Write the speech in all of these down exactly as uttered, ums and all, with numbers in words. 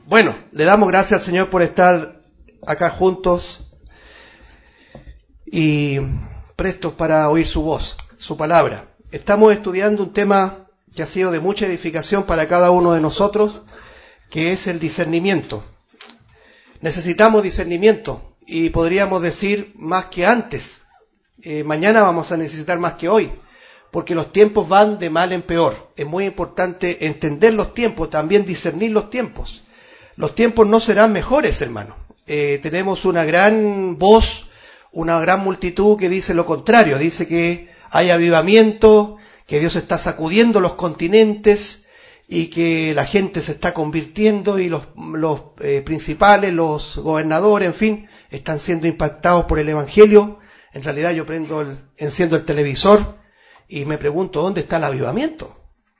Bueno, le damos gracias al Señor por estar acá juntos y prestos para oír su voz, su palabra. Estamos estudiando un tema que ha sido de mucha edificación para cada uno de nosotros, que es el discernimiento. Necesitamos discernimiento y podríamos decir más que antes. Eh, mañana vamos a necesitar más que hoy, porque los tiempos van de mal en peor. Es muy importante entender los tiempos, también discernir los tiempos. Los tiempos no serán mejores, hermano. Eh, tenemos una gran voz, una gran multitud que dice lo contrario. Dice que hay avivamiento, que Dios está sacudiendo los continentes y que la gente se está convirtiendo y los, los eh, principales, los gobernadores, en fin, están siendo impactados por el Evangelio. En realidad yo prendo el, enciendo el televisor y me pregunto, ¿dónde está el avivamiento?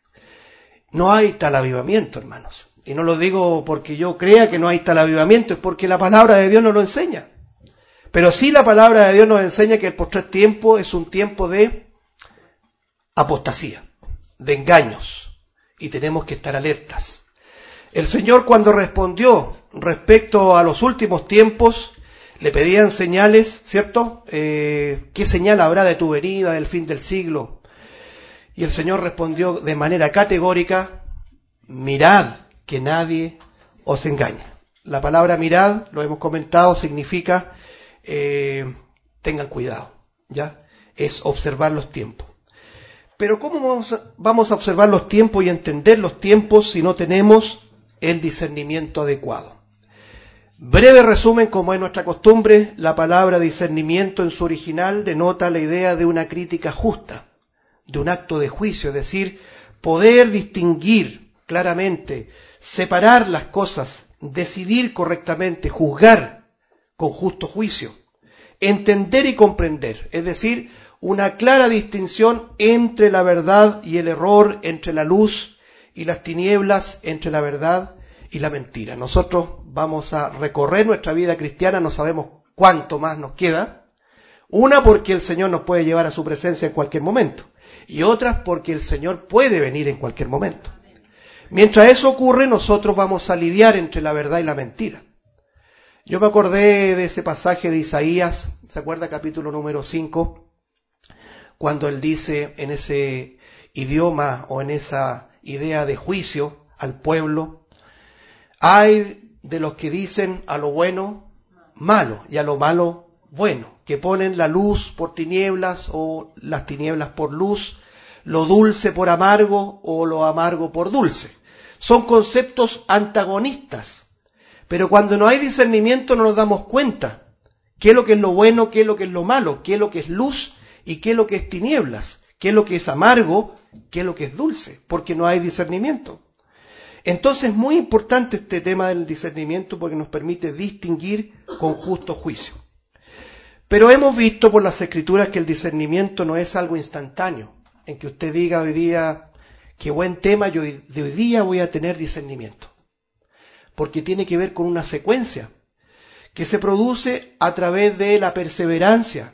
No hay tal avivamiento, hermanos. Y no lo digo porque yo crea que no hay tal avivamiento, es porque la palabra de Dios nos lo enseña. Pero sí la palabra de Dios nos enseña que el postrer tiempo es un tiempo de apostasía, de engaños, y tenemos que estar alertas. El Señor, cuando respondió respecto a los últimos tiempos, le pedían señales, ¿cierto? Eh, ¿Qué señal habrá de tu venida, del fin del siglo? Y el Señor respondió de manera categórica, mirad que nadie os engañe. La palabra mirad, lo hemos comentado, significa eh, tengan cuidado, ¿ya? Es observar los tiempos. Pero ¿cómo vamos a, vamos a observar los tiempos y entender los tiempos si no tenemos el discernimiento adecuado? Breve resumen, como es nuestra costumbre, la palabra discernimiento en su original denota la idea de una crítica justa, de un acto de juicio, es decir, poder distinguir claramente, separar las cosas, decidir correctamente, juzgar con justo juicio, entender y comprender, es decir, una clara distinción entre la verdad y el error, entre la luz y las tinieblas, entre la verdad y la mentira. Nosotros vamos a recorrer nuestra vida cristiana, no sabemos cuánto más nos queda, una porque el Señor nos puede llevar a su presencia en cualquier momento, y otras porque el Señor puede venir en cualquier momento. Mientras eso ocurre, nosotros vamos a lidiar entre la verdad y la mentira. Yo me acordé de ese pasaje de Isaías, ¿se acuerda? Capítulo número cinco, cuando él dice en ese idioma o en esa idea de juicio al pueblo, hay de los que dicen a lo bueno malo y a lo malo bueno, que ponen la luz por tinieblas o las tinieblas por luz, lo dulce por amargo o lo amargo por dulce. Son conceptos antagonistas, pero cuando no hay discernimiento no nos damos cuenta qué es lo que es lo bueno, qué es lo que es lo malo, qué es lo que es luz y qué es lo que es tinieblas, qué es lo que es amargo, qué es lo que es dulce, porque no hay discernimiento. Entonces es muy importante este tema del discernimiento porque nos permite distinguir con justo juicio. Pero hemos visto por las Escrituras que el discernimiento no es algo instantáneo, en que usted diga hoy día, qué buen tema, yo de hoy día voy a tener discernimiento. Porque tiene que ver con una secuencia que se produce a través de la perseverancia,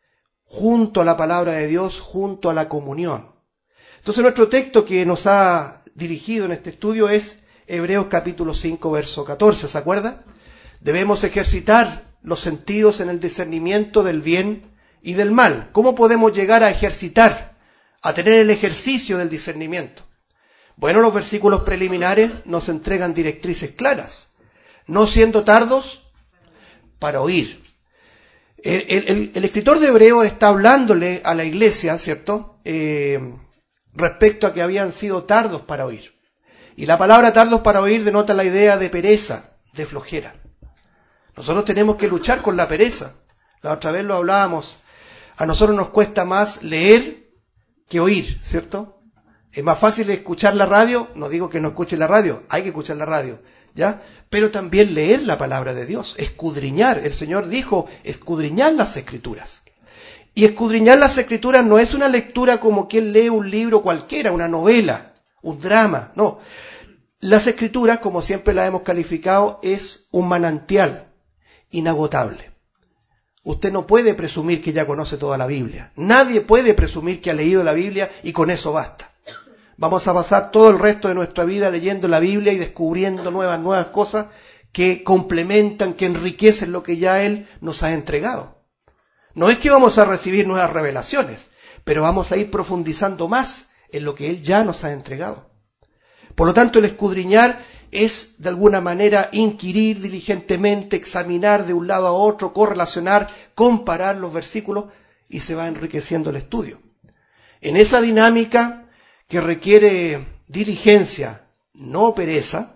junto a la palabra de Dios, junto a la comunión. Entonces nuestro texto que nos ha dirigido en este estudio es Hebreos capítulo cinco, verso catorce, ¿se acuerda? Debemos ejercitar los sentidos en el discernimiento del bien y del mal. ¿Cómo podemos llegar a ejercitar, a tener el ejercicio del discernimiento? Bueno, los versículos preliminares nos entregan directrices claras. No siendo tardos para oír. El, el, el, el escritor de Hebreos está hablándole a la iglesia, ¿cierto?, Eh, respecto a que habían sido tardos para oír. Y la palabra tardos para oír denota la idea de pereza, de flojera. Nosotros tenemos que luchar con la pereza. La otra vez lo hablábamos. A nosotros nos cuesta más leer que oír, ¿cierto? Es más fácil escuchar la radio, no digo que no escuche la radio, hay que escuchar la radio, ¿ya? Pero también leer la palabra de Dios, escudriñar. El Señor dijo, escudriñar las Escrituras. Y escudriñar las Escrituras no es una lectura como quien lee un libro cualquiera, una novela, un drama, no. Las Escrituras, como siempre las hemos calificado, es un manantial inagotable. Usted no puede presumir que ya conoce toda la Biblia. Nadie puede presumir que ha leído la Biblia y con eso basta. Vamos a pasar todo el resto de nuestra vida leyendo la Biblia y descubriendo nuevas, nuevas cosas que complementan, que enriquecen lo que ya Él nos ha entregado. No es que vamos a recibir nuevas revelaciones, pero vamos a ir profundizando más en lo que Él ya nos ha entregado. Por lo tanto, el escudriñar es, de alguna manera, inquirir diligentemente, examinar de un lado a otro, correlacionar, comparar los versículos y se va enriqueciendo el estudio. En esa dinámica que requiere diligencia, no pereza,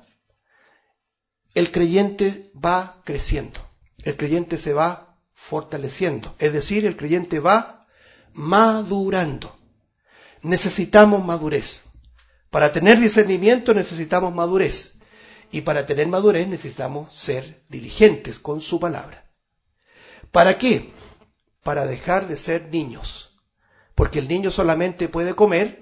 el creyente va creciendo, el creyente se va fortaleciendo, es decir, el creyente va madurando. Necesitamos madurez. Para tener discernimiento necesitamos madurez. Y para tener madurez necesitamos ser diligentes con su palabra. ¿Para qué? Para dejar de ser niños. Porque el niño solamente puede comer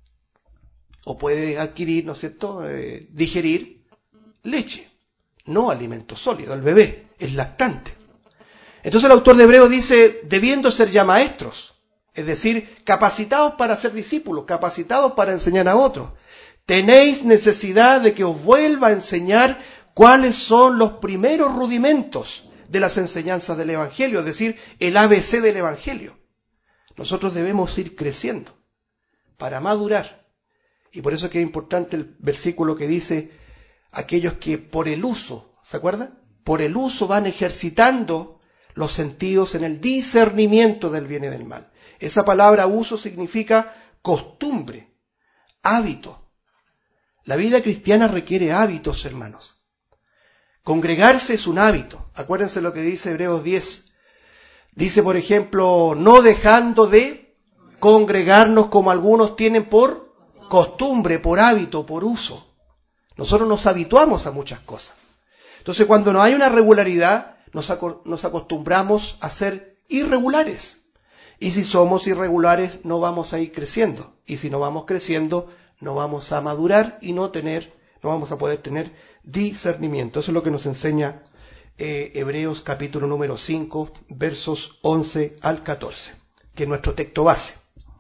o puede adquirir, ¿no es cierto?, eh, digerir leche, no alimento sólido. El bebé es lactante. Entonces el autor de Hebreos dice, debiendo ser ya maestros, es decir, capacitados para ser discípulos, capacitados para enseñar a otros, tenéis necesidad de que os vuelva a enseñar cuáles son los primeros rudimentos de las enseñanzas del Evangelio, es decir, el A B C del Evangelio. Nosotros debemos ir creciendo para madurar. Y por eso es que es importante el versículo que dice, aquellos que por el uso, ¿se acuerdan? Por el uso van ejercitando los sentidos en el discernimiento del bien y del mal. Esa palabra uso significa costumbre, hábito. La vida cristiana requiere hábitos, hermanos. Congregarse es un hábito. Acuérdense lo que dice Hebreos diez. Dice, por ejemplo, no dejando de congregarnos como algunos tienen por costumbre, por hábito, por uso. Nosotros nos habituamos a muchas cosas. Entonces, cuando no hay una regularidad, nos, aco- nos acostumbramos a ser irregulares. Y si somos irregulares, no vamos a ir creciendo. Y si no vamos creciendo, no vamos a madurar y no tener, no vamos a poder tener discernimiento. Eso es lo que nos enseña eh, Hebreos capítulo número cinco, versos once al catorce, que es nuestro texto base.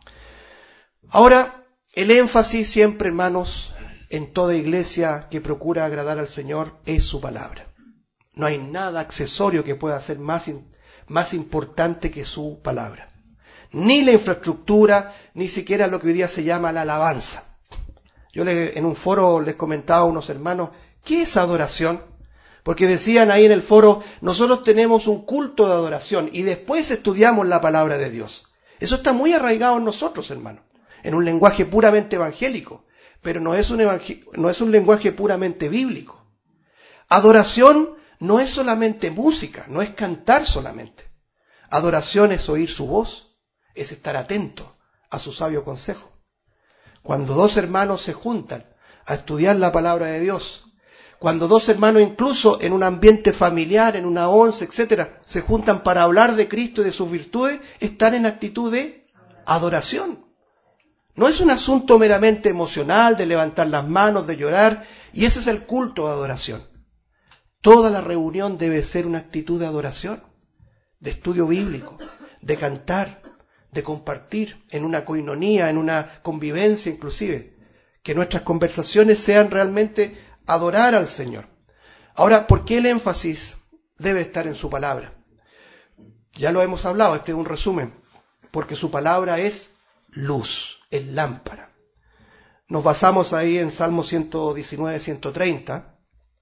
Ahora, el énfasis siempre, hermanos, en toda iglesia que procura agradar al Señor es su palabra. No hay nada accesorio que pueda ser más, más importante que su palabra. Ni la infraestructura, ni siquiera lo que hoy día se llama la alabanza. Yo le, en un foro les comentaba a unos hermanos, ¿qué es adoración? Porque decían ahí en el foro, nosotros tenemos un culto de adoración y después estudiamos la palabra de Dios. Eso está muy arraigado en nosotros, hermanos, en un lenguaje puramente evangélico, pero no es un, evangel- no es un lenguaje puramente bíblico. Adoración no es solamente música, no es cantar solamente. Adoración es oír su voz, es estar atento a su sabio consejo. Cuando dos hermanos se juntan a estudiar la palabra de Dios, cuando dos hermanos incluso en un ambiente familiar, en una once, etcétera, se juntan para hablar de Cristo y de sus virtudes, están en actitud de adoración. No es un asunto meramente emocional, de levantar las manos, de llorar, y ese es el culto de adoración. Toda la reunión debe ser una actitud de adoración, de estudio bíblico, de cantar, de compartir en una coinonía, en una convivencia inclusive, que nuestras conversaciones sean realmente adorar al Señor. Ahora, ¿por qué el énfasis debe estar en su palabra? Ya lo hemos hablado, este es un resumen, porque su palabra es luz, es lámpara. Nos basamos ahí en Salmo ciento diecinueve, ciento treinta.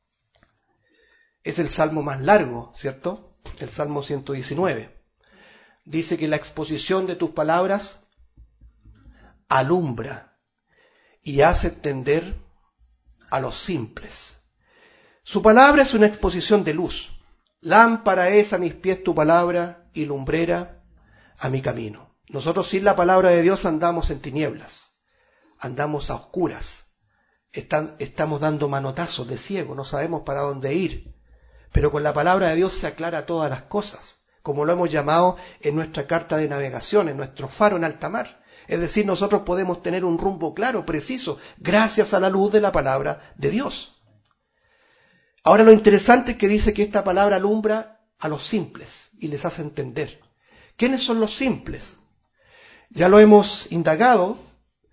Es el salmo más largo, ¿cierto? El Salmo ciento diecinueve. Dice que la exposición de tus palabras alumbra y hace entender a los simples. Su palabra es una exposición de luz. Lámpara es a mis pies tu palabra y lumbrera a mi camino. Nosotros sin la palabra de Dios andamos en tinieblas, andamos a oscuras, Están, estamos dando manotazos de ciego, no sabemos para dónde ir. Pero con la palabra de Dios se aclara todas las cosas, como lo hemos llamado en nuestra carta de navegación, en nuestro faro en alta mar. Es decir, nosotros podemos tener un rumbo claro, preciso, gracias a la luz de la palabra de Dios. Ahora lo interesante es que dice que esta palabra alumbra a los simples y les hace entender. ¿Quiénes son los simples? Ya lo hemos indagado.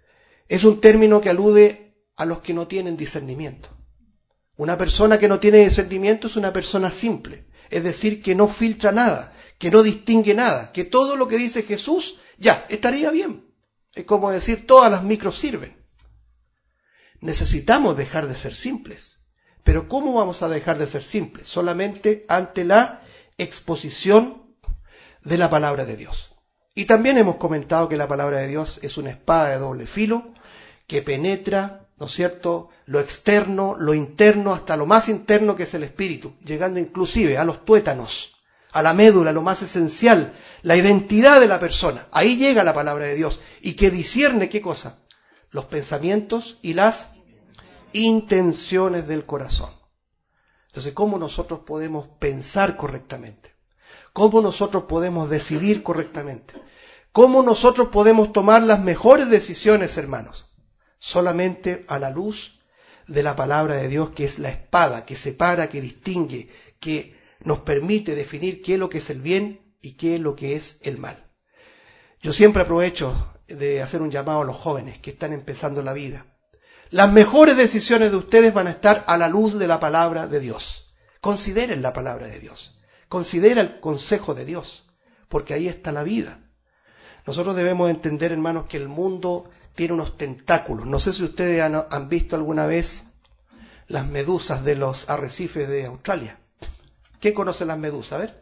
Es un término que alude a los que no tienen discernimiento. Una persona que no tiene discernimiento es una persona simple, es decir, que no filtra nada, que no distingue nada, que todo lo que dice Jesús, ya, estaría bien. Es como decir, todas las micros sirven. Necesitamos dejar de ser simples. Pero ¿cómo vamos a dejar de ser simples? Solamente ante la exposición de la palabra de Dios. Y también hemos comentado que la palabra de Dios es una espada de doble filo que penetra, ¿no es cierto?, lo externo, lo interno, hasta lo más interno que es el espíritu, llegando inclusive a los tuétanos, a la médula, lo más esencial, la identidad de la persona. Ahí llega la palabra de Dios y que discierne, ¿qué cosa? Los pensamientos y las intenciones del corazón. Entonces, ¿cómo nosotros podemos pensar correctamente? ¿Cómo nosotros podemos decidir correctamente? ¿Cómo nosotros podemos tomar las mejores decisiones, hermanos? Solamente a la luz de la palabra de Dios, que es la espada que separa, que distingue, que nos permite definir qué es lo que es el bien y qué es lo que es el mal. Yo siempre aprovecho de hacer un llamado a los jóvenes que están empezando la vida. Las mejores decisiones de ustedes van a estar a la luz de la palabra de Dios. Consideren la palabra de Dios. Considera el consejo de Dios, porque ahí está la vida. Nosotros debemos entender, hermanos, que el mundo tiene unos tentáculos. No sé si ustedes han, han visto alguna vez las medusas de los arrecifes de Australia. ¿Quién conoce las medusas? A ver.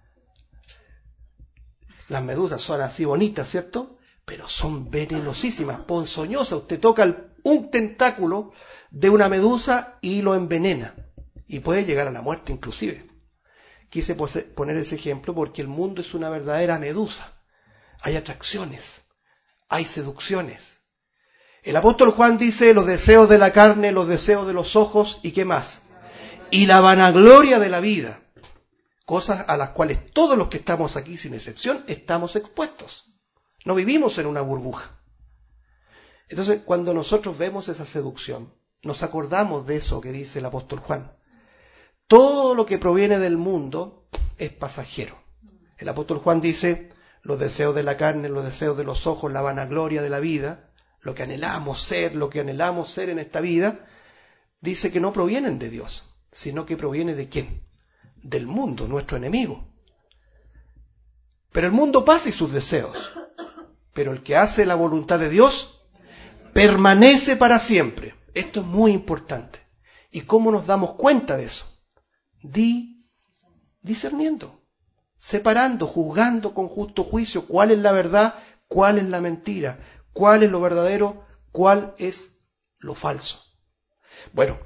Las medusas son así bonitas, ¿cierto? Pero son venenosísimas, ponzoñosas. Usted toca el, un tentáculo de una medusa y lo envenena. Y puede llegar a la muerte inclusive. Quise poner ese ejemplo porque el mundo es una verdadera medusa. Hay atracciones, hay seducciones. El apóstol Juan dice los deseos de la carne, los deseos de los ojos y ¿qué más? Y la vanagloria de la vida. Cosas a las cuales todos los que estamos aquí, sin excepción, estamos expuestos. No vivimos en una burbuja. Entonces, cuando nosotros vemos esa seducción, nos acordamos de eso que dice el apóstol Juan. Todo lo que proviene del mundo es pasajero. El apóstol Juan dice los deseos de la carne, los deseos de los ojos, la vanagloria de la vida, lo que anhelamos ser, lo que anhelamos ser en esta vida, dice que no provienen de Dios, sino que proviene de ¿quién? Del mundo, nuestro enemigo. Pero el mundo pasa y sus deseos, pero el que hace la voluntad de Dios permanece para siempre. Esto es muy importante. ¿Y cómo nos damos cuenta de eso? Di, discerniendo, separando, juzgando con justo juicio cuál es la verdad, cuál es la mentira, cuál es lo verdadero, cuál es lo falso. Bueno,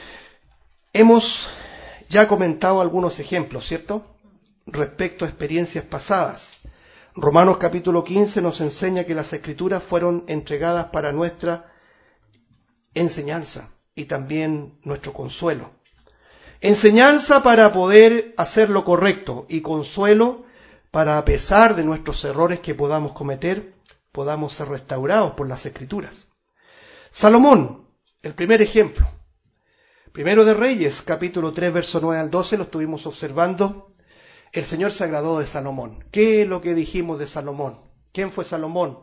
hemos ya comentado algunos ejemplos, ¿cierto?, respecto a experiencias pasadas. Romanos capítulo quince nos enseña que las Escrituras fueron entregadas para nuestra enseñanza y también nuestro consuelo. Enseñanza para poder hacer lo correcto y consuelo para, a pesar de nuestros errores que podamos cometer, podamos ser restaurados por las Escrituras. Salomón, el primer ejemplo. Primero de Reyes, capítulo tres, verso nueve al doce, lo estuvimos observando. El Señor se agradó de Salomón. ¿Qué es lo que dijimos de Salomón? ¿Quién fue Salomón?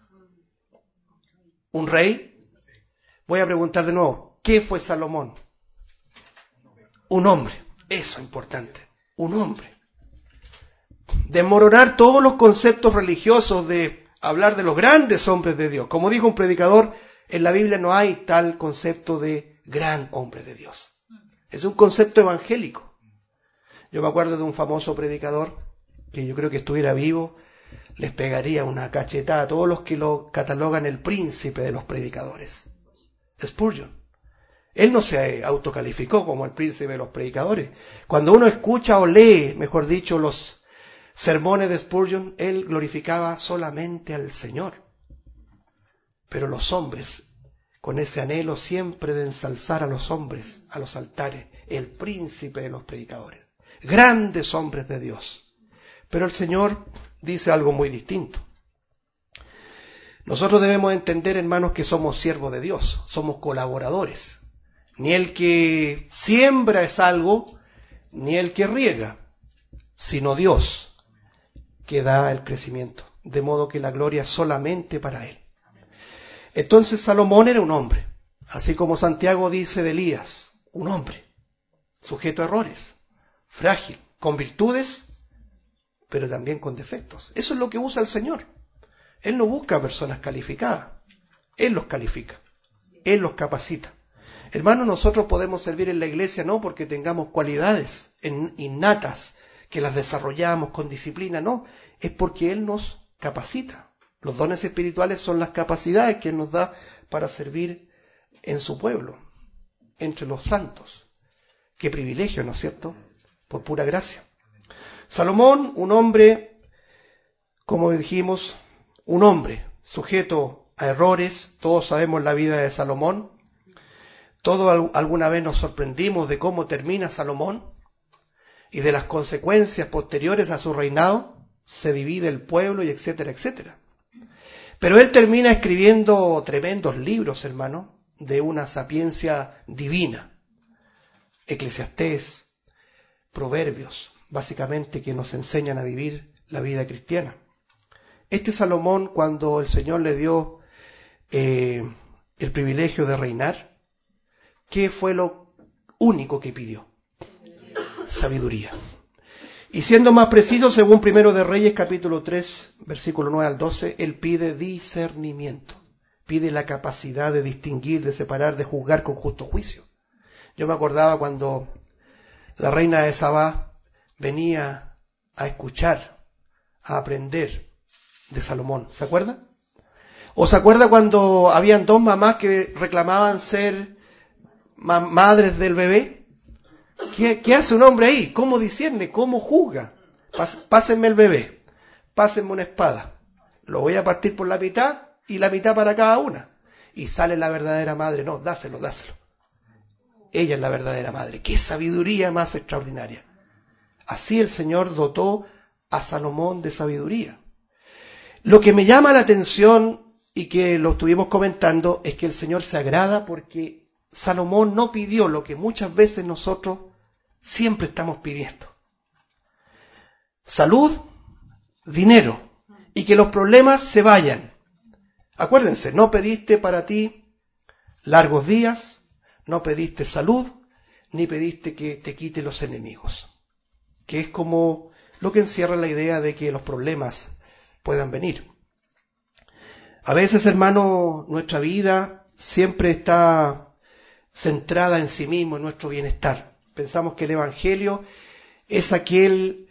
¿Un rey? Voy a preguntar de nuevo, ¿qué fue Salomón? Un hombre. Eso es importante. Un hombre. Desmoronar todos los conceptos religiosos de hablar de los grandes hombres de Dios. Como dijo un predicador, en la Biblia no hay tal concepto de gran hombre de Dios. Es un concepto evangélico. Yo me acuerdo de un famoso predicador, que yo creo que estuviera vivo, les pegaría una cachetada a todos los que lo catalogan el príncipe de los predicadores. Spurgeon. Él no se autocalificó como el príncipe de los predicadores. Cuando uno escucha o lee, mejor dicho, los sermones de Spurgeon, él glorificaba solamente al Señor. Pero los hombres, con ese anhelo siempre de ensalzar a los hombres, a los altares, el príncipe de los predicadores. Grandes hombres de Dios. Pero el Señor dice algo muy distinto. Nosotros debemos entender, hermanos, que somos siervos de Dios, somos colaboradores. Ni el que siembra es algo, ni el que riega, sino Dios que da el crecimiento. De modo que la gloria es solamente para Él. Entonces Salomón era un hombre, así como Santiago dice de Elías, un hombre, sujeto a errores, frágil, con virtudes, pero también con defectos. Eso es lo que usa el Señor. Él no busca personas calificadas, Él los califica, Él los capacita. Hermanos, nosotros podemos servir en la iglesia no porque tengamos cualidades innatas, que las desarrollamos con disciplina, no, es porque Él nos capacita. Los dones espirituales son las capacidades que Él nos da para servir en su pueblo, entre los santos. Qué privilegio, ¿no es cierto? Por pura gracia. Salomón, un hombre, como dijimos, un hombre sujeto a errores. Todos sabemos la vida de Salomón. Todos alguna vez nos sorprendimos de cómo termina Salomón y de las consecuencias posteriores a su reinado. Se divide el pueblo y etcétera, etcétera. Pero él termina escribiendo tremendos libros, hermano, de una sapiencia divina. Eclesiastés, Proverbios, básicamente que nos enseñan a vivir la vida cristiana. Este Salomón, cuando el Señor le dio eh, el privilegio de reinar, ¿qué fue lo único que pidió? Sabiduría. Y siendo más preciso, según Primero de Reyes, capítulo tres, versículo nueve al doce, él pide discernimiento. Pide la capacidad de distinguir, de separar, de juzgar con justo juicio. Yo me acordaba cuando la reina de Sabá venía a escuchar, a aprender de Salomón. ¿Se acuerda? ¿O se acuerda cuando habían dos mamás que reclamaban ser ma- madres del bebé? ¿Qué, ¿Qué hace un hombre ahí? ¿Cómo discierne? ¿Cómo juzga? Pas, pásenme el bebé, pásenme una espada. Lo voy a partir por la mitad y la mitad para cada una. Y sale la verdadera madre. No, dáselo, dáselo. Ella es la verdadera madre. ¡Qué sabiduría más extraordinaria! Así el Señor dotó a Salomón de sabiduría. Lo que me llama la atención y que lo estuvimos comentando es que el Señor se agrada porque Salomón no pidió lo que muchas veces nosotros siempre estamos pidiendo. Salud, dinero y que los problemas se vayan. Acuérdense, no pediste para ti largos días, no pediste salud, ni pediste que te quite los enemigos. Que es como lo que encierra la idea de que los problemas puedan venir. A veces, hermano, nuestra vida siempre está centrada en sí mismo, en nuestro bienestar. Pensamos que el Evangelio es aquel,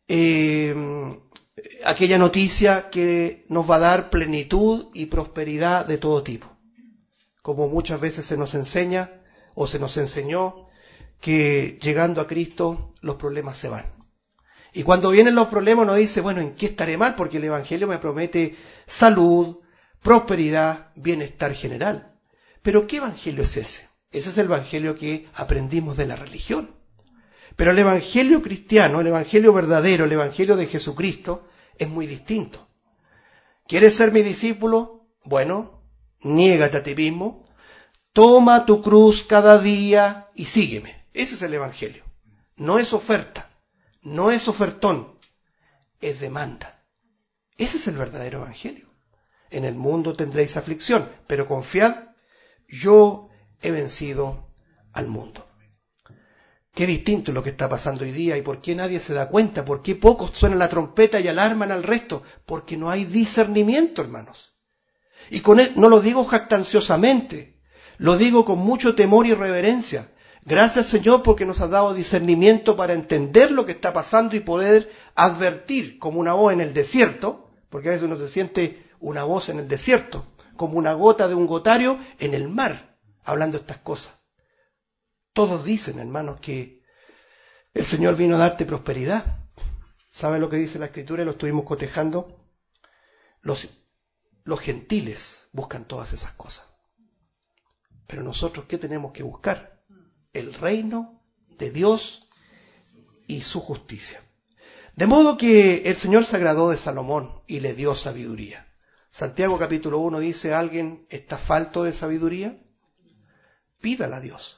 eh, aquella noticia que nos va a dar plenitud y prosperidad de todo tipo. Como muchas veces se nos enseña o se nos enseñó que llegando a Cristo los problemas se van. Y cuando vienen los problemas uno dice, bueno, ¿en qué estaré mal? Porque el Evangelio me promete salud, prosperidad, bienestar general. Pero ¿qué Evangelio es ese? Ese es el Evangelio que aprendimos de la religión. Pero el Evangelio cristiano, el Evangelio verdadero, el Evangelio de Jesucristo, es muy distinto. ¿Quieres ser mi discípulo? Bueno, niégate a ti mismo, toma tu cruz cada día y sígueme. Ese es el Evangelio. No es oferta, no es ofertón, es demanda. Ese es el verdadero Evangelio. En el mundo tendréis aflicción, pero confiad, yo he vencido al mundo. Qué distinto es lo que está pasando hoy día y por qué nadie se da cuenta, por qué pocos suenan la trompeta y alarman al resto, porque no hay discernimiento, hermanos. Y con él, no lo digo jactanciosamente, lo digo con mucho temor y reverencia. Gracias, Señor, porque nos has dado discernimiento para entender lo que está pasando y poder advertir como una voz en el desierto, porque a veces uno se siente una voz en el desierto, como una gota de un gotario en el mar, hablando estas cosas. Todos dicen, hermanos, que el Señor vino a darte prosperidad. ¿Sabe lo que dice la Escritura? Lo estuvimos cotejando. Los, los gentiles buscan todas esas cosas. Pero nosotros, ¿qué tenemos que buscar? El reino de Dios y su justicia. De modo que el Señor se agradó de Salomón y le dio sabiduría. Santiago capítulo uno dice, ¿alguien está falto de sabiduría? Pídala a Dios.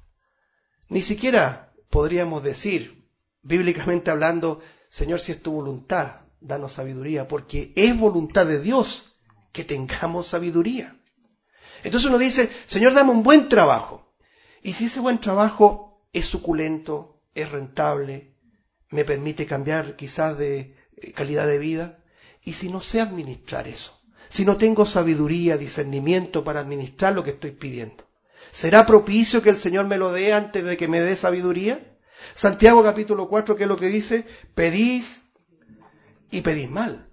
Ni siquiera podríamos decir, bíblicamente hablando, Señor, si es tu voluntad, danos sabiduría, porque es voluntad de Dios que tengamos sabiduría. Entonces uno dice, Señor, dame un buen trabajo. Y si ese buen trabajo es suculento, es rentable, me permite cambiar quizás de calidad de vida, y si no sé administrar eso, si no tengo sabiduría, discernimiento para administrar lo que estoy pidiendo, ¿será propicio que el Señor me lo dé antes de que me dé sabiduría? Santiago capítulo cuatro, ¿qué es lo que dice? Pedís y pedís mal.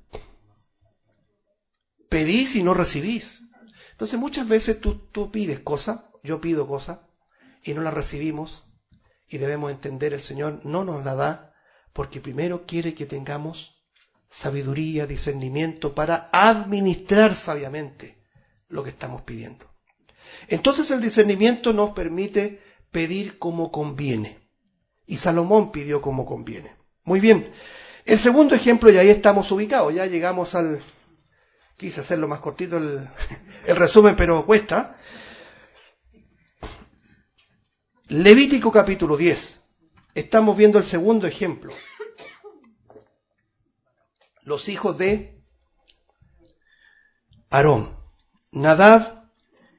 Pedís y no recibís. Entonces muchas veces tú, tú pides cosas, yo pido cosas, y no las recibimos, y debemos entender, el Señor no nos la da, porque primero quiere que tengamos sabiduría, discernimiento para administrar sabiamente lo que estamos pidiendo. Entonces el discernimiento nos permite pedir como conviene. Y Salomón pidió como conviene. Muy bien. El segundo ejemplo, y ahí estamos ubicados, ya llegamos al... Quise hacerlo más cortito el, el resumen, pero cuesta. Levítico capítulo diez. Estamos viendo el segundo ejemplo. Los hijos de Aarón, Nadab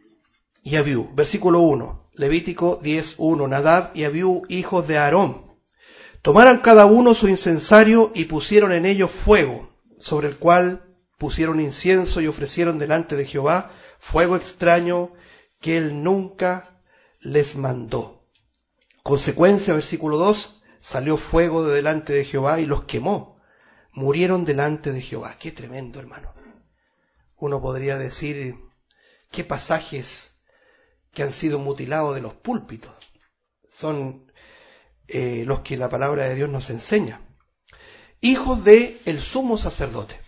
y Abiú. Versículo uno, Levítico diez, uno. Nadab y Abiú, hijos de Aarón, tomaron cada uno su incensario y pusieron en ellos fuego, sobre el cual pusieron incienso y ofrecieron delante de Jehová fuego extraño que él nunca les mandó. Consecuencia, versículo dos, salió fuego de delante de Jehová y los quemó. Murieron delante de Jehová. Qué tremendo, hermano. Uno podría decir, qué pasajes que han sido mutilados de los púlpitos son eh, los que la palabra de Dios nos enseña. Hijos de el sumo sacerdote.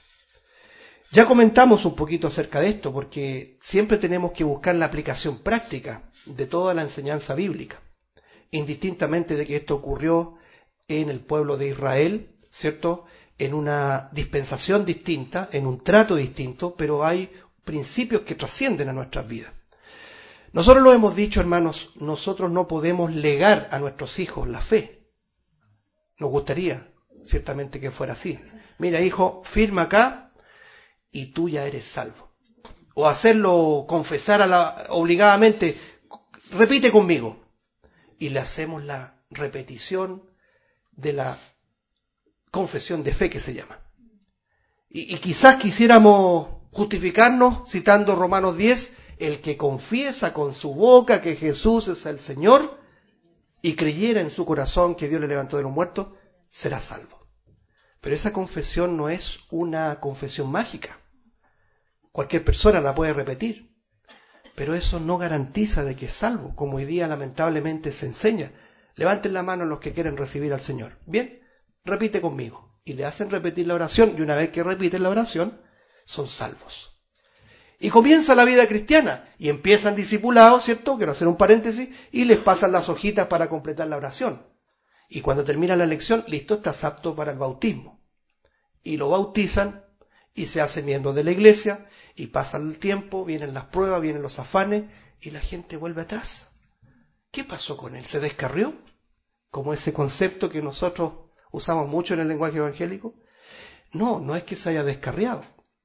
Ya comentamos un poquito acerca de esto, porque siempre tenemos que buscar la aplicación práctica de toda la enseñanza bíblica, indistintamente de que esto ocurrió en el pueblo de Israel, ¿cierto?, en una dispensación distinta, en un trato distinto, pero hay principios que trascienden a nuestras vidas. Nosotros lo hemos dicho, hermanos, nosotros no podemos legar a nuestros hijos la fe. Nos gustaría, ciertamente, que fuera así. Mira, hijo, firma acá y tú ya eres salvo. O hacerlo confesar a la, obligadamente, repite conmigo. Y le hacemos la repetición de la confesión de fe que se llama. Y, y quizás quisiéramos justificarnos citando Romanos diez, el que confiesa con su boca que Jesús es el Señor y creyera en su corazón que Dios le levantó de los muertos, será salvo. Pero esa confesión no es una confesión mágica. Cualquier persona la puede repetir, pero eso no garantiza de que es salvo, como hoy día lamentablemente se enseña. Levanten la mano los que quieren recibir al Señor. Bien, repite conmigo. Y le hacen repetir la oración, y una vez que repiten la oración, son salvos. Y comienza la vida cristiana, y empiezan discipulados, ¿cierto? Quiero hacer un paréntesis, y les pasan las hojitas para completar la oración. Y cuando termina la lección, listo, estás apto para el bautismo. Y lo bautizan, y se hace miembro de la iglesia, y pasa el tiempo, vienen las pruebas, vienen los afanes, y la gente vuelve atrás. ¿Qué pasó con él? ¿Se descarrió? Como ese concepto que nosotros usamos mucho en el lenguaje evangélico. No, no es que se haya descarriado.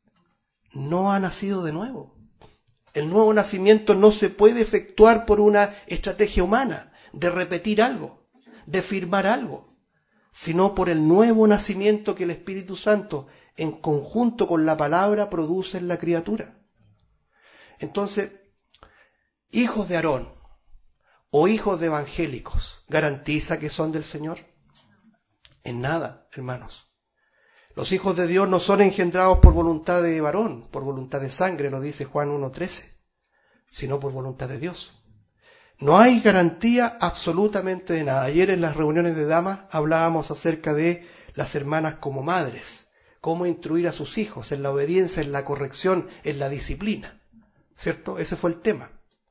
No ha nacido de nuevo. El nuevo nacimiento no se puede efectuar por una estrategia humana de repetir algo, de firmar algo, sino por el nuevo nacimiento que el Espíritu Santo, en conjunto con la palabra, produce en la criatura. Entonces, hijos de Aarón o hijos de evangélicos, ¿garantiza que son del Señor? En nada, hermanos. Los hijos de Dios no son engendrados por voluntad de varón, por voluntad de sangre, lo dice Juan uno trece, sino por voluntad de Dios. No hay garantía absolutamente de nada. Ayer en las reuniones de damas hablábamos acerca de las hermanas como madres, cómo instruir a sus hijos en la obediencia, en la corrección, en la disciplina, ¿cierto? Ese fue el tema.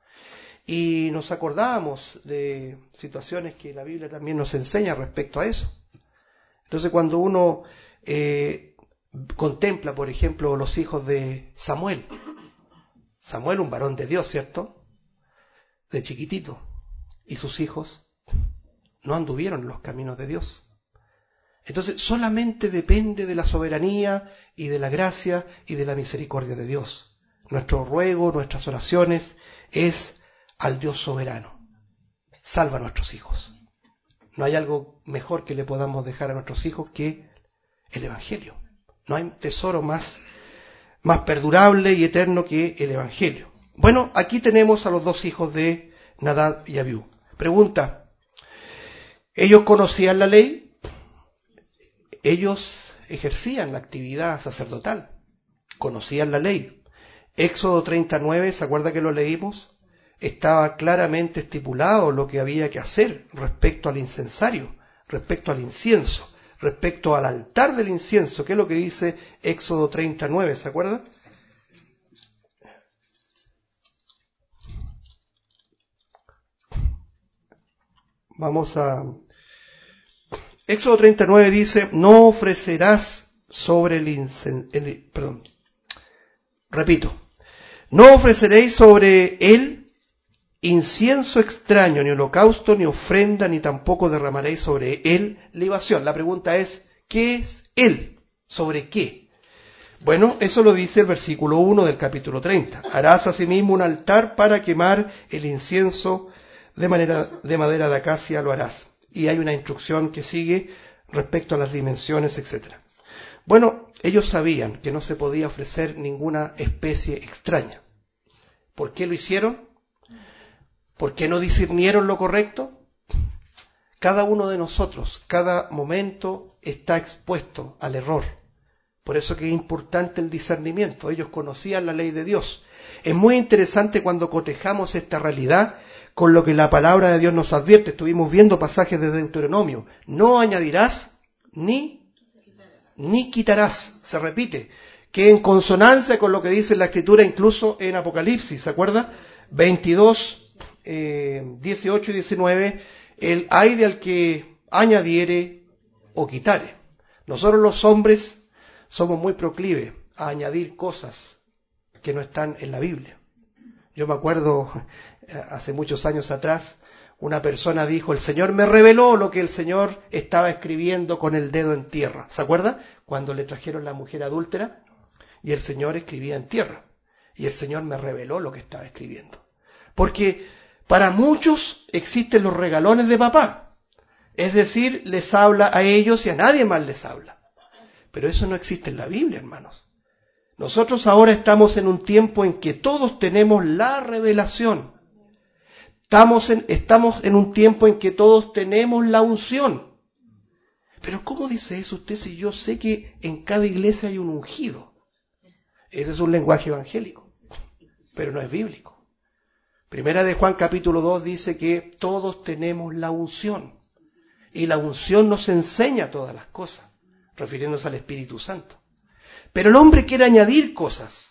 Y nos acordábamos de situaciones que la Biblia también nos enseña respecto a eso. Entonces cuando uno eh, contempla, por ejemplo, los hijos de Samuel, Samuel, un varón de Dios, ¿cierto?, de chiquitito, y sus hijos no anduvieron en los caminos de Dios. Entonces solamente depende de la soberanía y de la gracia y de la misericordia de Dios. nuestro ruego, nuestras oraciones, es al Dios soberano. Salva a nuestros hijos. No hay algo mejor que le podamos dejar a nuestros hijos que el Evangelio. No hay tesoro más, más perdurable y eterno que el Evangelio. Bueno, aquí tenemos a los dos hijos de Nadab y Abiú. Pregunta, ¿ellos conocían la ley? Ellos ejercían la actividad sacerdotal, conocían la ley. Éxodo treinta y nueve, ¿se acuerda que lo leímos? Estaba claramente estipulado lo que había que hacer respecto al incensario, respecto al incienso, respecto al altar del incienso. ¿Qué es lo que dice Éxodo treinta y nueve? ¿Se acuerda? Vamos a... Éxodo treinta y nueve dice, no ofrecerás sobre el incienso... Perdón, repito, no ofreceréis sobre él incienso extraño, ni holocausto, ni ofrenda, ni tampoco derramaréis sobre él libación. La pregunta es, ¿qué es él? ¿Sobre qué? Bueno, eso lo dice el versículo uno del capítulo treinta. Harás asimismo un altar para quemar el incienso de, manera, de madera de acacia, lo harás. Y hay una instrucción que sigue respecto a las dimensiones, etcétera. Bueno, ellos sabían que no se podía ofrecer ninguna especie extraña. ¿Por qué lo hicieron? ¿Por qué no discernieron lo correcto? Cada uno de nosotros, cada momento está expuesto al error. Por eso que es importante el discernimiento. Ellos conocían la ley de Dios. Es muy interesante cuando cotejamos esta realidad con lo que la palabra de Dios nos advierte. Estuvimos viendo pasajes de Deuteronomio. No añadirás ni, ni quitarás. Se repite. Que en consonancia con lo que dice la Escritura, incluso en Apocalipsis, ¿se acuerda? veintidós, eh, dieciocho y diecinueve, el ay de al que añadiere o quitare. Nosotros los hombres somos muy proclives a añadir cosas que no están en la Biblia. Yo me acuerdo, hace muchos años atrás, una persona dijo, el Señor me reveló lo que el Señor estaba escribiendo con el dedo en tierra. ¿Se acuerda? Cuando le trajeron la mujer adúltera y el Señor escribía en tierra. Y el Señor me reveló lo que estaba escribiendo. Porque para muchos existen los regalones de papá. Es decir, les habla a ellos y a nadie más les habla. Pero eso no existe en la Biblia, hermanos. Nosotros ahora estamos en un tiempo en que todos tenemos la revelación. Estamos en, estamos en un tiempo en que todos tenemos la unción. Pero ¿cómo dice eso usted si yo sé que en cada iglesia hay un ungido? Ese es un lenguaje evangélico, pero no es bíblico. Primera de Juan capítulo dos dice que todos tenemos la unción. Y la unción nos enseña todas las cosas, refiriéndose al Espíritu Santo. Pero el hombre quiere añadir cosas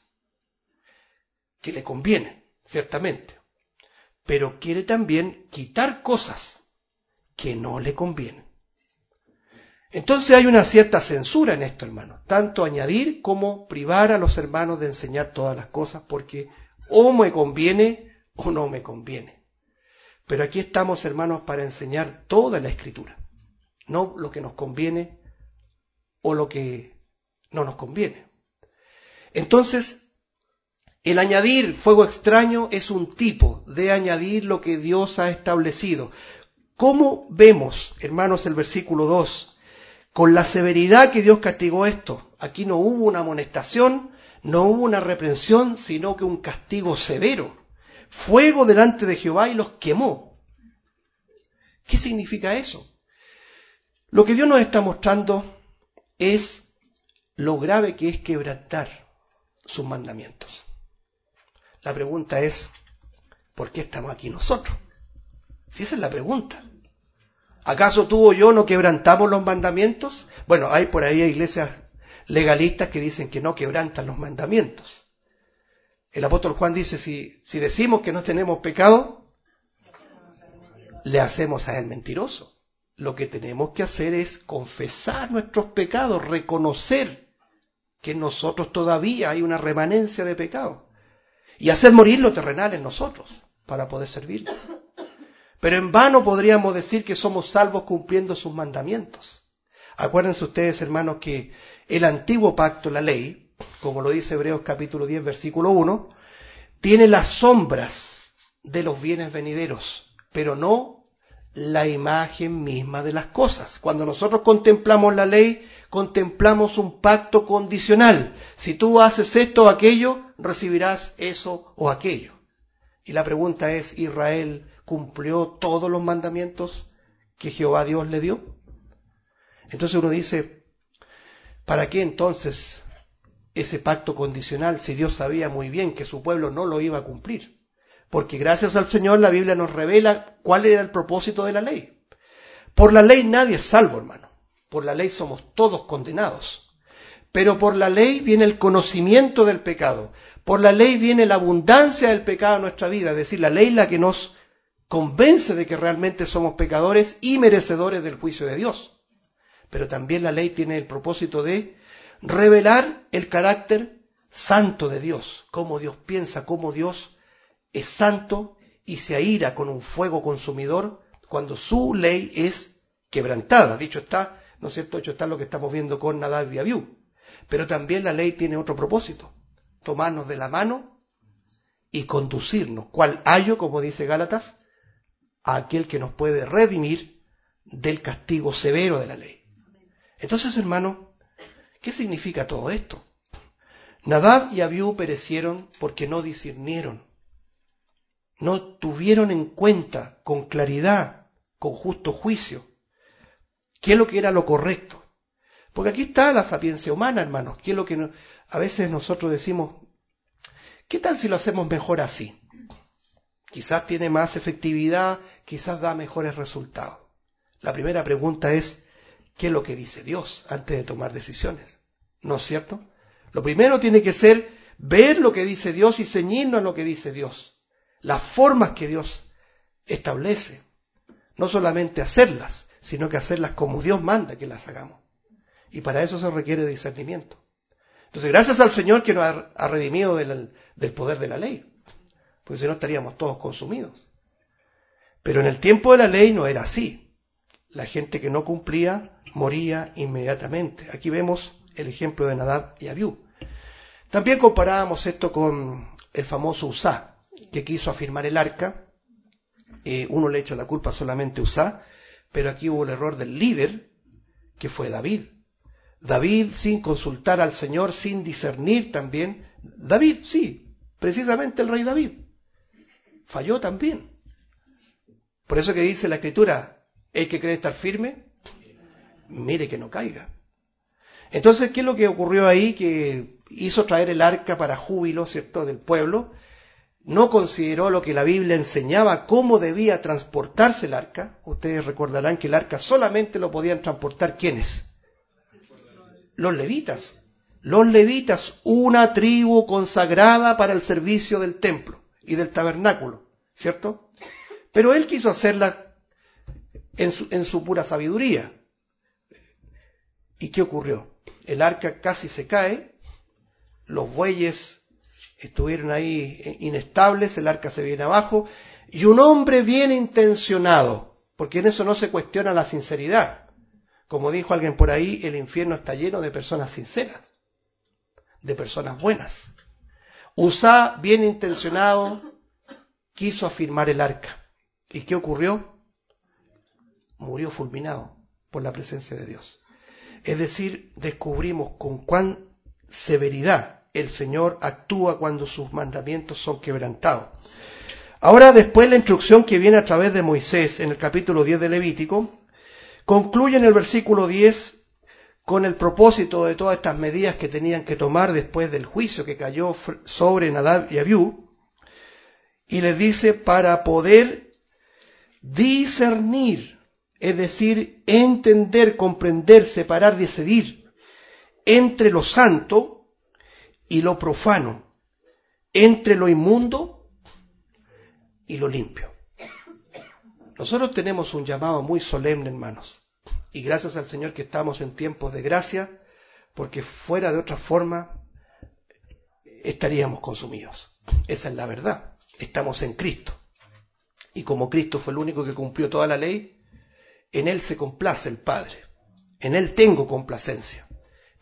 que le convienen, ciertamente. Pero quiere también quitar cosas que no le convienen. Entonces hay una cierta censura en esto, hermano. Tanto añadir como privar a los hermanos de enseñar todas las cosas, porque o me conviene o no me conviene. Pero aquí estamos, hermanos, para enseñar toda la Escritura. No lo que nos conviene o lo que no nos conviene. Entonces, el añadir fuego extraño es un tipo de añadir lo que Dios ha establecido. ¿Cómo vemos, hermanos, el versículo dos? Con la severidad que Dios castigó esto. Aquí no hubo una amonestación, no hubo una reprensión, sino que un castigo severo. Fuego delante de Jehová y los quemó. ¿Qué significa eso? Lo que Dios nos está mostrando es lo grave que es quebrantar sus mandamientos. La pregunta es, ¿por qué estamos aquí nosotros? Si esa es la pregunta. ¿Acaso tú o yo no quebrantamos los mandamientos? Bueno, hay por ahí iglesias legalistas que dicen que no quebrantan los mandamientos. El apóstol Juan dice, si, si decimos que no tenemos pecado, le hacemos a él mentiroso. Lo que tenemos que hacer es confesar nuestros pecados, reconocer que en nosotros todavía hay una remanencia de pecado y hacer morir lo terrenal en nosotros para poder servirle. Pero en vano podríamos decir que somos salvos cumpliendo sus mandamientos. Acuérdense ustedes, hermanos, que el antiguo pacto, la ley, como lo dice Hebreos capítulo diez, versículo uno, tiene las sombras de los bienes venideros, pero no la imagen misma de las cosas. Cuando nosotros contemplamos la ley, contemplamos un pacto condicional. Si tú haces esto o aquello, recibirás eso o aquello. Y la pregunta es, ¿Israel cumplió todos los mandamientos que Jehová Dios le dio? Entonces uno dice, ¿para qué entonces ese pacto condicional si Dios sabía muy bien que su pueblo no lo iba a cumplir? Porque gracias al Señor la Biblia nos revela cuál era el propósito de la ley. Por la ley nadie es salvo, hermano. Por la ley somos todos condenados. Pero por la ley viene el conocimiento del pecado. Por la ley viene la abundancia del pecado en nuestra vida. Es decir, la ley es la que nos convence de que realmente somos pecadores y merecedores del juicio de Dios. Pero también la ley tiene el propósito de revelar el carácter santo de Dios. Cómo Dios piensa, cómo Dios es santo y se aira con un fuego consumidor cuando su ley es quebrantada. Dicho está, ¿no es cierto? Dicho está lo que estamos viendo con Nadab y Abiú. Pero también la ley tiene otro propósito, tomarnos de la mano y conducirnos, cual ayo, como dice Gálatas, a aquel que nos puede redimir del castigo severo de la ley. Entonces, hermano, ¿qué significa todo esto? Nadab y Abiú perecieron porque no discernieron, no tuvieron en cuenta con claridad, con justo juicio, qué es lo que era lo correcto. Porque aquí está la sapiencia humana, hermanos, qué es lo que no, a veces nosotros decimos, ¿qué tal si lo hacemos mejor así? Quizás tiene más efectividad, quizás da mejores resultados. La primera pregunta es, ¿qué es lo que dice Dios antes de tomar decisiones? ¿No es cierto? Lo primero tiene que ser ver lo que dice Dios y ceñirnos a lo que dice Dios. Las formas que Dios establece. No solamente hacerlas, sino que hacerlas como Dios manda que las hagamos. Y para eso se requiere discernimiento. Entonces, gracias al Señor que nos ha, ha redimido del, del poder de la ley. Porque si no estaríamos todos consumidos. Pero en el tiempo de la ley no era así. La gente que no cumplía moría inmediatamente. Aquí vemos el ejemplo de Nadab y Abiú. También comparábamos esto con el famoso Uzá, que quiso afirmar el arca. Eh, uno le echa la culpa solamente a Uzá, pero aquí hubo el error del líder, que fue David. David, sin consultar al Señor, sin discernir también. David, sí, precisamente el rey David. Falló también. Por eso que dice la Escritura, el que cree estar firme, mire que no caiga. Entonces, ¿qué es lo que ocurrió ahí? Que hizo traer el arca para júbilo, ¿cierto?, del pueblo. No consideró lo que la Biblia enseñaba, cómo debía transportarse el arca. Ustedes recordarán que el arca solamente lo podían transportar, ¿quiénes? Los levitas. Los levitas, una tribu consagrada para el servicio del templo y del tabernáculo, ¿cierto? Pero él quiso hacerla en su, en su pura sabiduría. ¿Y qué ocurrió? El arca casi se cae, los bueyes estuvieron ahí inestables, el arca se viene abajo, y un hombre bien intencionado, porque en eso no se cuestiona la sinceridad. Como dijo alguien por ahí, el infierno está lleno de personas sinceras, de personas buenas. Uzá, bien intencionado, quiso afirmar el arca. ¿Y qué ocurrió? Murió fulminado por la presencia de Dios. Es decir, descubrimos con cuán severidad el Señor actúa cuando sus mandamientos son quebrantados. Ahora, después la instrucción que viene a través de Moisés en el capítulo diez de Levítico, concluye en el versículo diez con el propósito de todas estas medidas que tenían que tomar después del juicio que cayó sobre Nadab y Abiú, y les dice para poder discernir, es decir, entender, comprender, separar, decidir entre lo santo y lo profano, entre lo inmundo y lo limpio. Nosotros tenemos un llamado muy solemne, hermanos, y gracias al Señor que estamos en tiempos de gracia, porque fuera de otra forma estaríamos consumidos. Esa es la verdad. Estamos en Cristo. Y como Cristo fue el único que cumplió toda la ley, en Él se complace el Padre. En Él tengo complacencia.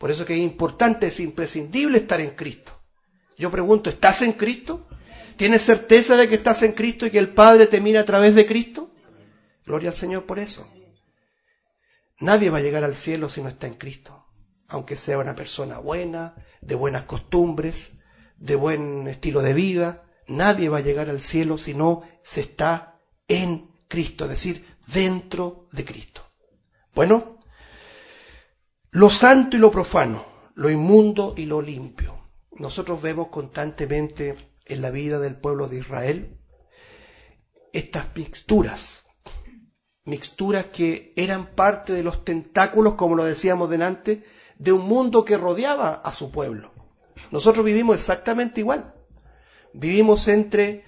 Por eso que es importante, es imprescindible estar en Cristo. Yo pregunto, ¿estás en Cristo? ¿Tienes certeza de que estás en Cristo y que el Padre te mira a través de Cristo? Gloria al Señor por eso. Nadie va a llegar al cielo si no está en Cristo, aunque sea una persona buena, de buenas costumbres, de buen estilo de vida. Nadie va a llegar al cielo si no se está en Cristo, es decir, dentro de Cristo. Bueno, lo santo y lo profano, lo inmundo y lo limpio. Nosotros vemos constantemente en la vida del pueblo de Israel estas mixturas, mixturas que eran parte de los tentáculos, como lo decíamos delante, de un mundo que rodeaba a su pueblo. Nosotros vivimos exactamente igual. Vivimos entre,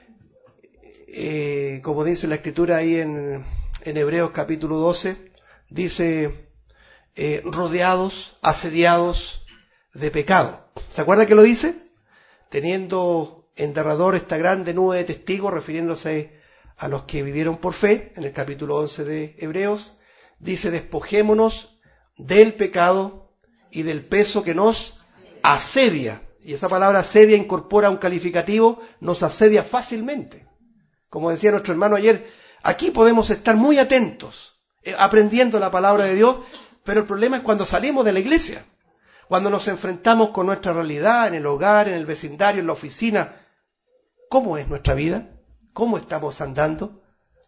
eh, como dice la Escritura ahí en, en Hebreos capítulo doce, dice, eh, rodeados, asediados de pecado. ¿Se acuerda que lo dice? Teniendo en derredor esta grande nube de testigos, refiriéndose a los que vivieron por fe, en el capítulo once de Hebreos, dice, despojémonos del pecado y del peso que nos asedia. Y esa palabra asedia incorpora un calificativo, nos asedia fácilmente. Como decía nuestro hermano ayer, aquí podemos estar muy atentos, eh, aprendiendo la palabra de Dios, pero el problema es cuando salimos de la iglesia, cuando nos enfrentamos con nuestra realidad, en el hogar, en el vecindario, en la oficina. ¿Cómo es nuestra vida? ¿Cómo estamos andando?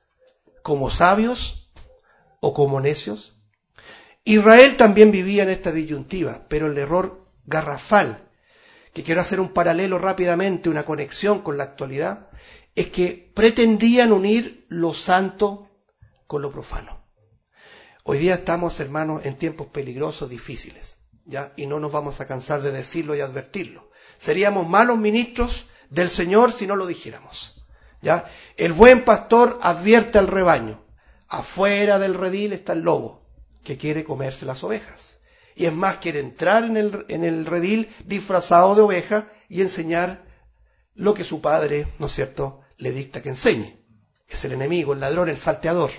¿Como sabios o como necios? Israel también vivía en esta disyuntiva, pero el error garrafal, que quiero hacer un paralelo rápidamente, una conexión con la actualidad, es que pretendían unir lo santo con lo profano. Hoy día estamos, hermanos, en tiempos peligrosos, difíciles, ¿ya? Y no nos vamos a cansar de decirlo y advertirlo. Seríamos malos ministros del Señor si no lo dijéramos, ¿ya? El buen pastor advierte al rebaño. Afuera del redil está el lobo, que quiere comerse las ovejas. Y es más, quiere entrar en el, en el redil disfrazado de oveja y enseñar lo que su padre, ¿no es cierto?, le dicta que enseñe. Es el enemigo, el ladrón, el salteador.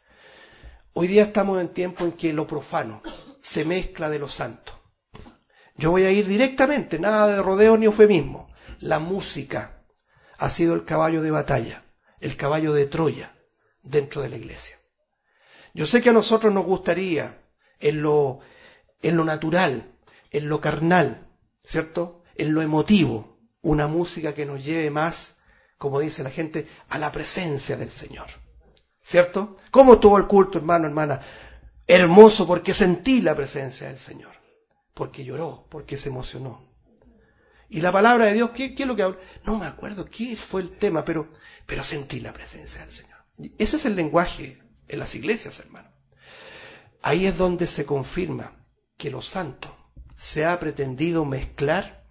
Hoy día estamos en tiempo en que lo profano se mezcla de lo santo. Yo voy a ir directamente, nada de rodeo ni eufemismo. La música ha sido el caballo de batalla, el caballo de Troya dentro de la iglesia. Yo sé que a nosotros nos gustaría en lo, en lo natural, en lo carnal, ¿cierto?, en lo emotivo, una música que nos lleve más, como dice la gente, a la presencia del Señor, ¿cierto? ¿Cómo estuvo el culto, hermano, hermana? Hermoso, porque sentí la presencia del Señor, porque lloró, porque se emocionó. Y la palabra de Dios, ¿qué, qué es lo que habla? No me acuerdo qué fue el tema, pero, pero sentí la presencia del Señor. Ese es el lenguaje en las iglesias, hermano. Ahí es donde se confirma que lo santo se ha pretendido mezclar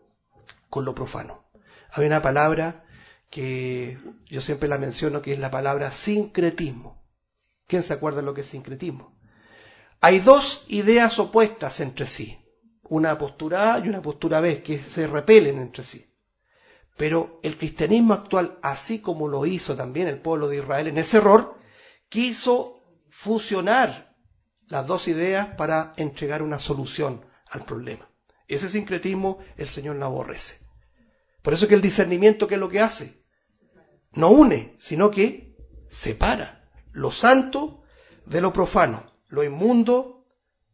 con lo profano. Hay una palabra que yo siempre la menciono, que es la palabra sincretismo. ¿Quién se acuerda de lo que es sincretismo? Hay dos ideas opuestas entre sí, una postura A y una postura B, que se repelen entre sí. Pero el cristianismo actual, así como lo hizo también el pueblo de Israel en ese error, quiso fusionar las dos ideas para entregar una solución al problema. Ese sincretismo el Señor lo aborrece. Por eso que el discernimiento, ¿qué es lo que hace? No une, sino que separa lo santo de lo profano, lo inmundo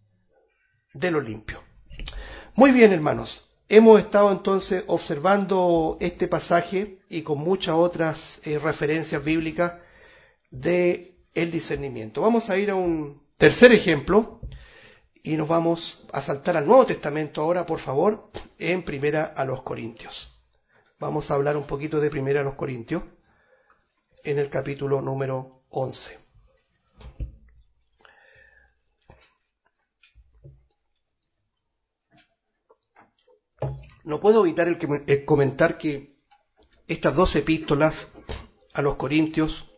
de lo limpio. Muy bien, hermanos, hemos estado entonces observando este pasaje y con muchas otras eh, referencias bíblicas de el discernimiento. Vamos a ir a un tercer ejemplo y nos vamos a saltar al Nuevo Testamento ahora, por favor, en Primera a los Corintios. Vamos a hablar un poquito de Primera a los Corintios en el capítulo número once. No puedo evitar el, que, el comentar que estas dos epístolas a los Corintios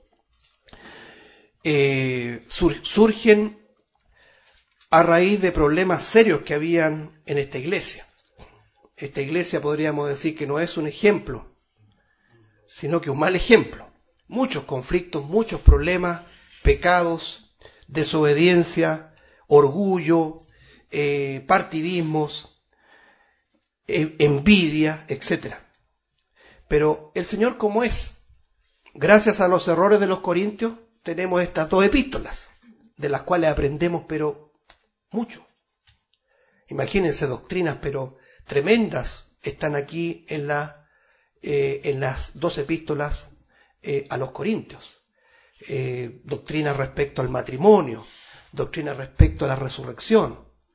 eh, sur, surgen a raíz de problemas serios que habían en esta iglesia. Esta iglesia podríamos decir que no es un ejemplo, sino que un mal ejemplo. Muchos conflictos, muchos problemas, pecados, desobediencia, orgullo, eh, partidismos, eh, envidia, etcétera. Pero el Señor, como es, gracias a los errores de los corintios, tenemos estas dos epístolas, de las cuales aprendemos, pero mucho. Imagínense doctrinas, pero tremendas, están aquí en, la, eh, en las dos epístolas eh, a los corintios. Eh, doctrinas respecto al matrimonio, doctrinas respecto a la resurrección,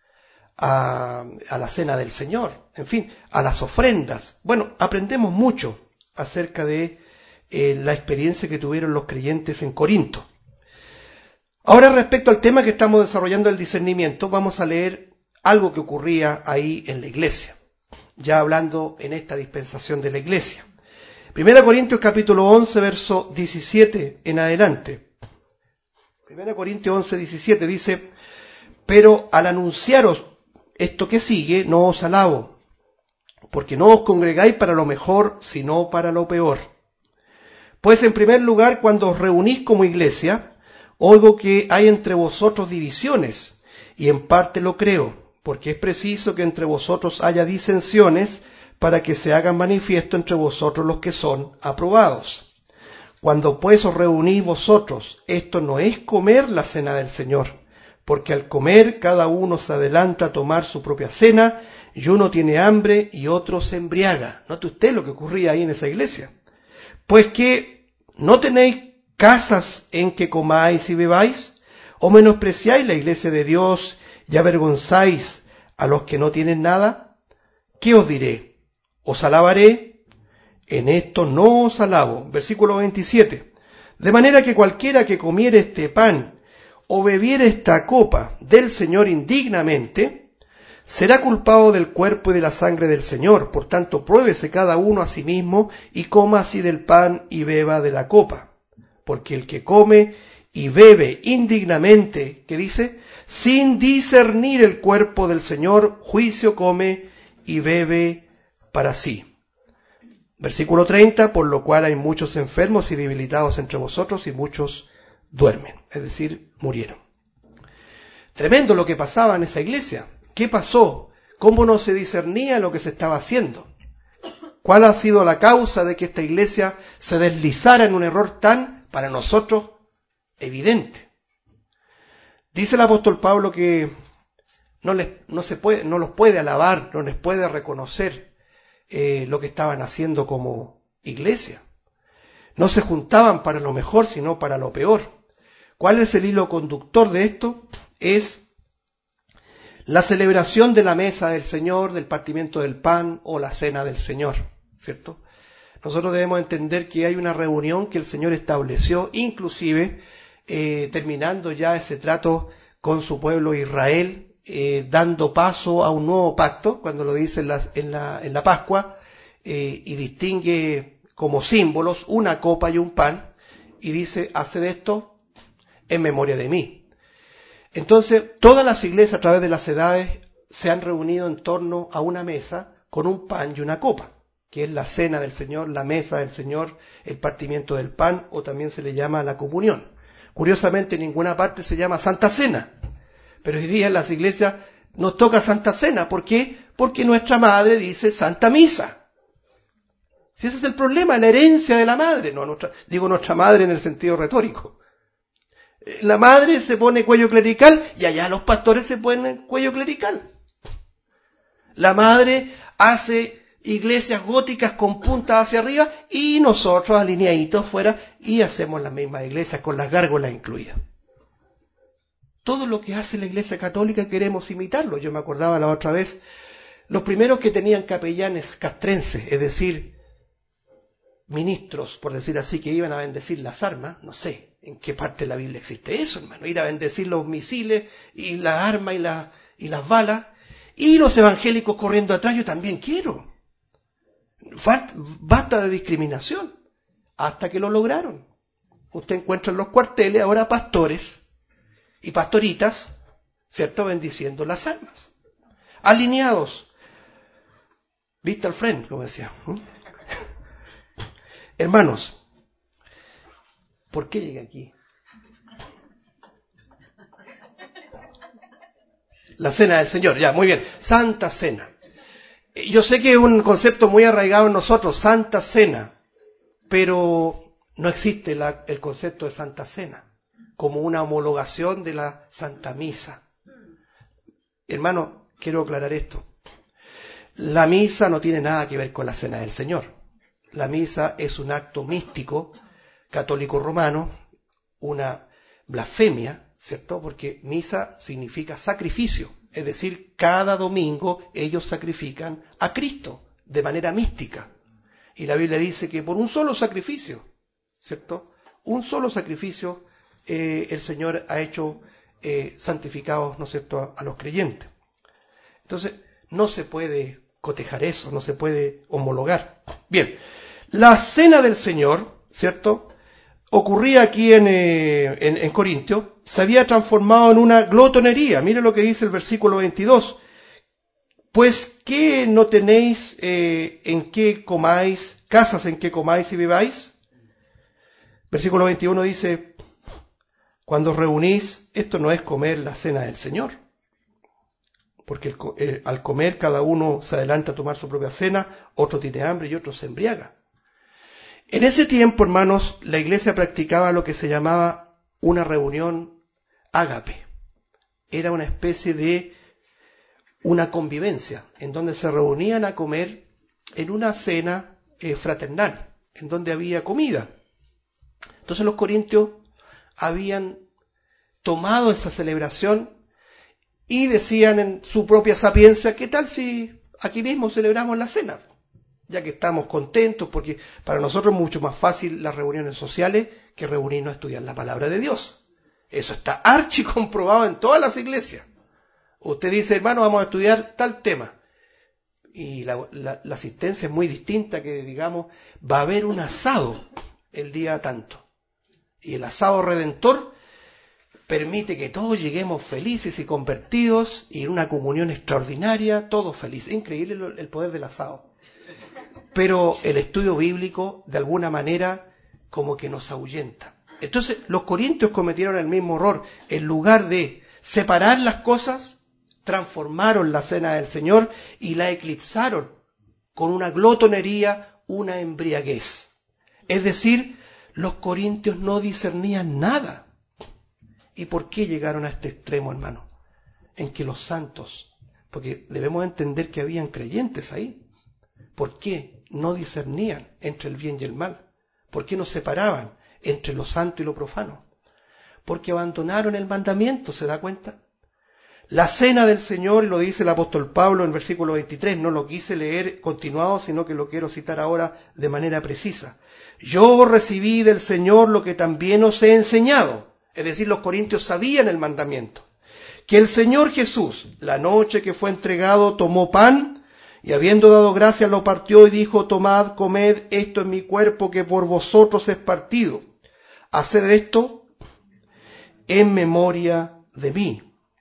a, a la cena del Señor, en fin, a las ofrendas. Bueno, aprendemos mucho acerca de eh, la experiencia que tuvieron los creyentes en Corinto. Ahora, respecto al tema que estamos desarrollando, el discernimiento, vamos a leer algo que ocurría ahí en la iglesia, ya hablando en esta dispensación de la iglesia. Primera Corintios capítulo once, verso diecisiete en adelante. Primera Corintios once, diecisiete dice: pero al anunciaros esto que sigue, no os alabo, porque no os congregáis para lo mejor, sino para lo peor. Pues en primer lugar, cuando os reunís como iglesia, oigo que hay entre vosotros divisiones, y en parte lo creo, porque es preciso que entre vosotros haya disensiones, para que se hagan manifiesto entre vosotros los que son aprobados. Cuando pues os reunís vosotros, esto no es comer la cena del Señor, porque al comer cada uno se adelanta a tomar su propia cena, y uno tiene hambre y otro se embriaga. Note usted lo que ocurría ahí en esa iglesia. Pues que no tenéis casas en que comáis y bebáis, o menospreciáis la iglesia de Dios y avergonzáis a los que no tienen nada. ¿Qué os diré? ¿Os alabaré? En esto no os alabo. Versículo veintisiete. De manera que cualquiera que comiere este pan o bebiere esta copa del Señor indignamente, será culpado del cuerpo y de la sangre del Señor. Por tanto, pruébese cada uno a sí mismo y coma así del pan y beba de la copa. Porque el que come y bebe indignamente, ¿qué dice? Sin discernir el cuerpo del Señor, juicio come y bebe para sí. Versículo treinta, por lo cual hay muchos enfermos y debilitados entre vosotros y muchos duermen, es decir, murieron. Tremendo lo que pasaba en esa iglesia. ¿Qué pasó? ¿Cómo no se discernía lo que se estaba haciendo? ¿Cuál ha sido la causa de que esta iglesia se deslizara en un error tan, para nosotros, evidente? Dice el apóstol Pablo que no, les, no, se puede, no los puede alabar, no les puede reconocer eh, lo que estaban haciendo como iglesia. No se juntaban para lo mejor, sino para lo peor. ¿Cuál es el hilo conductor de esto? Es la celebración de la mesa del Señor, del partimiento del pan o la cena del Señor, ¿cierto? Nosotros debemos entender que hay una reunión que el Señor estableció, inclusive eh, terminando ya ese trato con su pueblo Israel, eh, dando paso a un nuevo pacto, cuando lo dice en la, en la, en la Pascua, eh, y distingue como símbolos una copa y un pan, y dice: haced esto en memoria de mí. Entonces, todas las iglesias a través de las edades se han reunido en torno a una mesa con un pan y una copa, que es la cena del Señor, la mesa del Señor, el partimiento del pan, o también se le llama la comunión. Curiosamente, en ninguna parte se llama Santa Cena, pero hoy día en las iglesias nos toca Santa Cena. ¿Por qué? Porque nuestra madre dice Santa Misa. Si ese es el problema, la herencia de la madre, no nuestra, digo nuestra madre en el sentido retórico. La madre se pone cuello clerical y allá los pastores se ponen cuello clerical. La madre hace iglesias góticas con puntas hacia arriba y nosotros alineaditos fuera y hacemos las mismas iglesias con las gárgolas incluidas. Todo lo que hace la iglesia católica queremos imitarlo. Yo me acordaba la otra vez, los primeros que tenían capellanes castrenses, es decir, ministros, por decir así, que iban a bendecir las armas, no sé en qué parte de la Biblia existe eso, hermano, ir a bendecir los misiles y las armas y, la, y las balas, y los evangélicos corriendo atrás, yo también quiero. Basta de discriminación, hasta que lo lograron. Usted encuentra en los cuarteles ahora pastores y pastoritas, ¿cierto?, bendiciendo las armas, alineados, vista al frente, como decía. Hermanos, ¿por qué llegué aquí? La cena del Señor, ya, muy bien. Santa Cena. Yo sé que es un concepto muy arraigado en nosotros, Santa Cena, pero no existe la, el concepto de Santa Cena como una homologación de la Santa Misa. Hermano, quiero aclarar esto. La misa no tiene nada que ver con la Cena del Señor. La misa es un acto místico, católico romano, una blasfemia, ¿cierto? Porque misa significa sacrificio. Es decir, cada domingo ellos sacrifican a Cristo de manera mística. Y la Biblia dice que por un solo sacrificio, ¿cierto? Un solo sacrificio eh, el Señor ha hecho eh, santificados, ¿no es cierto?, a, a los creyentes. Entonces, no se puede cotejar eso, no se puede homologar. Bien, la cena del Señor, ¿cierto?, ocurría aquí en, eh, en, en Corintios, se había transformado en una glotonería. Mire lo que dice el versículo veintidós. Pues, ¿qué no tenéis eh, en qué comáis, casas en que comáis y viváis? Versículo veintiuno dice, cuando os reunís, esto no es comer la cena del Señor. Porque el, eh, al comer cada uno se adelanta a tomar su propia cena, otro tiene hambre y otro se embriaga. En ese tiempo, hermanos, la iglesia practicaba lo que se llamaba una reunión ágape. Era una especie de una convivencia, en donde se reunían a comer en una cena eh, fraternal, en donde había comida. Entonces los corintios habían tomado esa celebración y decían en su propia sapiencia, ¿qué tal si aquí mismo celebramos la cena? Ya que estamos contentos, porque para nosotros es mucho más fácil las reuniones sociales que reunirnos a estudiar la palabra de Dios. Eso está archi comprobado en todas las iglesias. Usted dice, hermano, vamos a estudiar tal tema. Y la, la, la asistencia es muy distinta que, digamos, va a haber un asado el día tanto. Y el asado redentor permite que todos lleguemos felices y convertidos y en una comunión extraordinaria, todos felices. Increíble el poder del asado. Pero el estudio bíblico, de alguna manera, como que nos ahuyenta. Entonces, los corintios cometieron el mismo error. En lugar de separar las cosas, transformaron la cena del Señor y la eclipsaron con una glotonería, una embriaguez. Es decir, los corintios no discernían nada. ¿Y por qué llegaron a este extremo, hermano? En que los santos, porque debemos entender que habían creyentes ahí. ¿Por qué no discernían entre el bien y el mal? ¿Por qué no separaban entre lo santo y lo profano? Porque abandonaron el mandamiento, ¿se da cuenta? La cena del Señor, y lo dice el apóstol Pablo en versículo veintitrés, no lo quise leer continuado, sino que lo quiero citar ahora de manera precisa. Yo recibí del Señor lo que también os he enseñado. Es decir, los corintios sabían el mandamiento. Que el Señor Jesús, la noche que fue entregado, tomó pan, y habiendo dado gracias lo partió y dijo, tomad, comed, esto es mi cuerpo que por vosotros es partido. Haced esto en memoria de mí.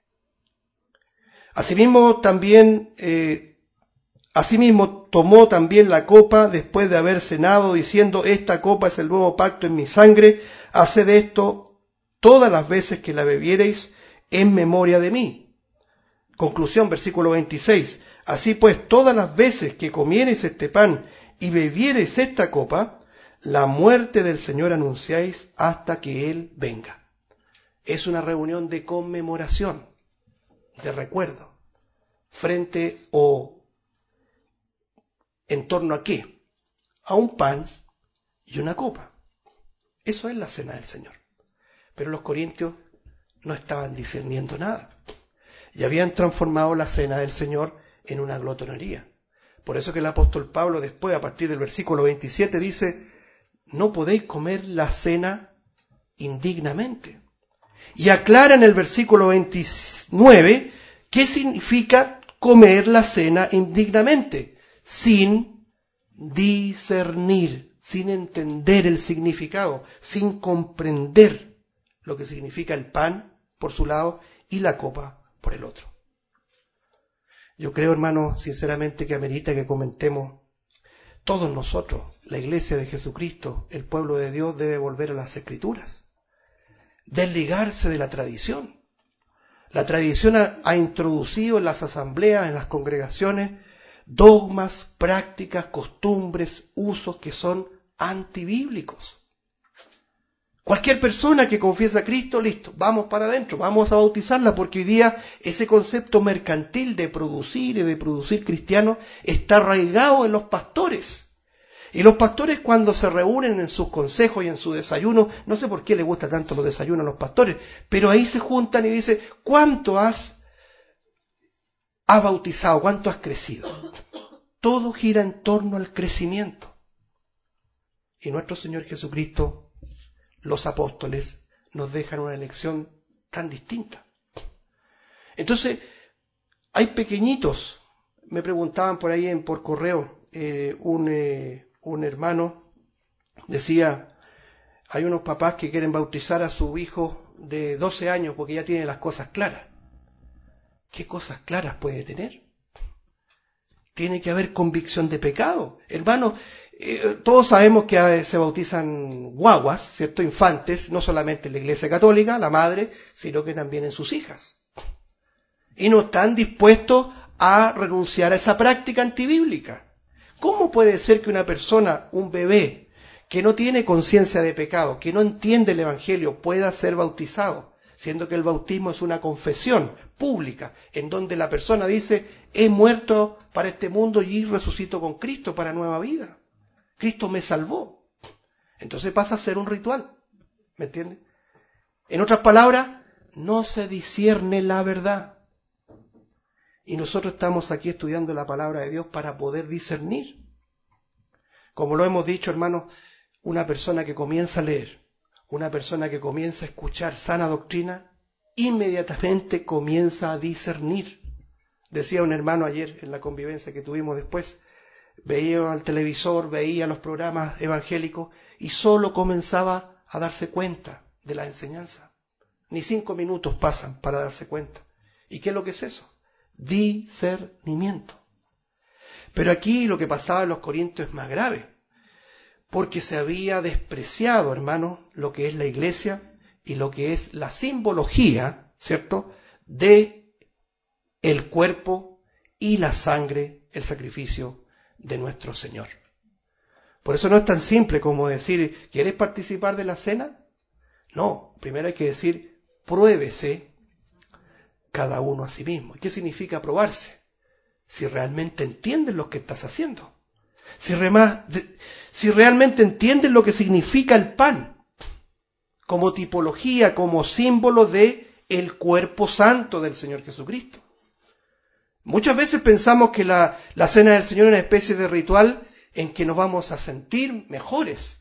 Asimismo también, eh, asimismo tomó también la copa después de haber cenado, diciendo, esta copa es el nuevo pacto en mi sangre, haced esto todas las veces que la bebiereis en memoria de mí. Conclusión, versículo veintiséis. Así pues, todas las veces que comiereis este pan y bebiereis esta copa, la muerte del Señor anunciáis hasta que Él venga. Es una reunión de conmemoración, de recuerdo, frente o en torno a qué? A un pan y una copa. Eso es la cena del Señor. Pero los corintios no estaban discerniendo nada y habían transformado la cena del Señor en una glotonería. Por eso que el apóstol Pablo después, a partir del versículo veintisiete, dice, no podéis comer la cena indignamente. Y aclara en el versículo veintinueve qué significa comer la cena indignamente, sin discernir, sin entender el significado, sin comprender lo que significa el pan por su lado y la copa por el otro. Yo creo, hermano, sinceramente que amerita que comentemos todos nosotros, la Iglesia de Jesucristo, el pueblo de Dios debe volver a las Escrituras, desligarse de la tradición. La tradición ha, ha introducido en las asambleas, en las congregaciones, dogmas, prácticas, costumbres, usos que son antibíblicos. Cualquier persona que confiesa a Cristo, listo, vamos para adentro, vamos a bautizarla, porque hoy día ese concepto mercantil de producir y de producir cristianos está arraigado en los pastores. Y los pastores, cuando se reúnen en sus consejos y en su desayuno, no sé por qué les gusta tanto los desayunos a los pastores, pero ahí se juntan y dicen, ¿cuánto has, has bautizado? ¿Cuánto has crecido? Todo gira en torno al crecimiento. Y nuestro Señor Jesucristo, los apóstoles, nos dejan una lección tan distinta. Entonces, hay pequeñitos, me preguntaban por ahí en, por correo, eh, un, eh, un hermano decía, hay unos papás que quieren bautizar a su hijo de doce años porque ya tiene las cosas claras. ¿Qué cosas claras puede tener? Tiene que haber convicción de pecado. Hermano, eh, todos sabemos que eh, se bautizan guaguas, ¿cierto? Infantes, no solamente en la Iglesia Católica, la madre, sino que también en sus hijas. Y no están dispuestos a renunciar a esa práctica antibíblica. ¿Cómo puede ser que una persona, un bebé, que no tiene conciencia de pecado, que no entiende el Evangelio, pueda ser bautizado? Siendo que el bautismo es una confesión pública, en donde la persona dice, he muerto para este mundo y resucito con Cristo para nueva vida. Cristo me salvó. Entonces pasa a ser un ritual. ¿Me entiende? En otras palabras, no se discierne la verdad. Y nosotros estamos aquí estudiando la palabra de Dios para poder discernir. Como lo hemos dicho, hermanos, una persona que comienza a leer, una persona que comienza a escuchar sana doctrina, inmediatamente comienza a discernir. Decía un hermano ayer en la convivencia que tuvimos después, veía al televisor, veía los programas evangélicos y solo comenzaba a darse cuenta de la enseñanza. Ni cinco minutos pasan para darse cuenta. ¿Y qué es lo que es eso? Discernimiento. Pero aquí lo que pasaba en los Corintios es más grave, porque se había despreciado, hermano, lo que es la iglesia y lo que es la simbología, ¿cierto?, de el cuerpo y la sangre, el sacrificio de nuestro Señor. Por eso no es tan simple como decir, ¿quieres participar de la cena? No, primero hay que decir, pruébese cada uno a sí mismo. ¿Qué significa probarse? Si realmente entiendes lo que estás haciendo. Si, rema, si realmente entiendes lo que significa el pan, como tipología, como símbolo de el cuerpo santo del Señor Jesucristo. Muchas veces pensamos que la, la cena del Señor es una especie de ritual en que nos vamos a sentir mejores.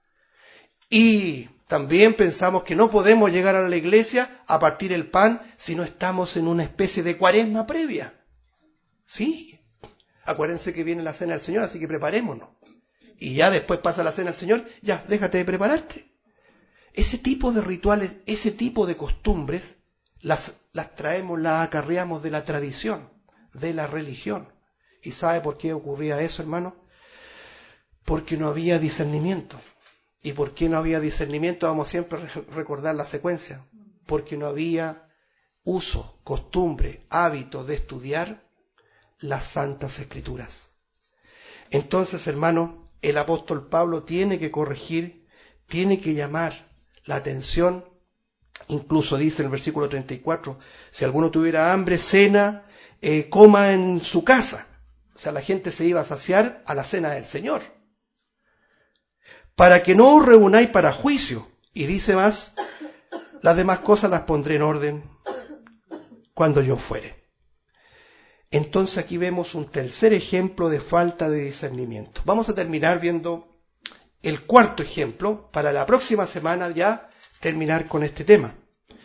Y también pensamos que no podemos llegar a la iglesia a partir el pan si no estamos en una especie de cuaresma previa. Sí, acuérdense que viene la cena del Señor, así que preparémonos. Y ya después pasa la cena del Señor, ya, déjate de prepararte. Ese tipo de rituales, ese tipo de costumbres, las, las traemos, las acarreamos de la tradición, de la religión. ¿Y sabe por qué ocurría eso, hermano? Porque no había discernimiento. ¿Y por qué no había discernimiento? Vamos siempre a recordar la secuencia. Porque no había uso, costumbre, hábito de estudiar las Santas Escrituras. Entonces, hermano, el apóstol Pablo tiene que corregir, tiene que llamar la atención. Incluso dice en el versículo treinta y cuatro, si alguno tuviera hambre, cena, eh, coma en su casa. O sea, la gente se iba a saciar a la cena del Señor. Para que no os reunáis para juicio. Y dice más, las demás cosas las pondré en orden cuando yo fuere. Entonces aquí vemos un tercer ejemplo de falta de discernimiento. Vamos a terminar viendo el cuarto ejemplo para la próxima semana ya terminar con este tema.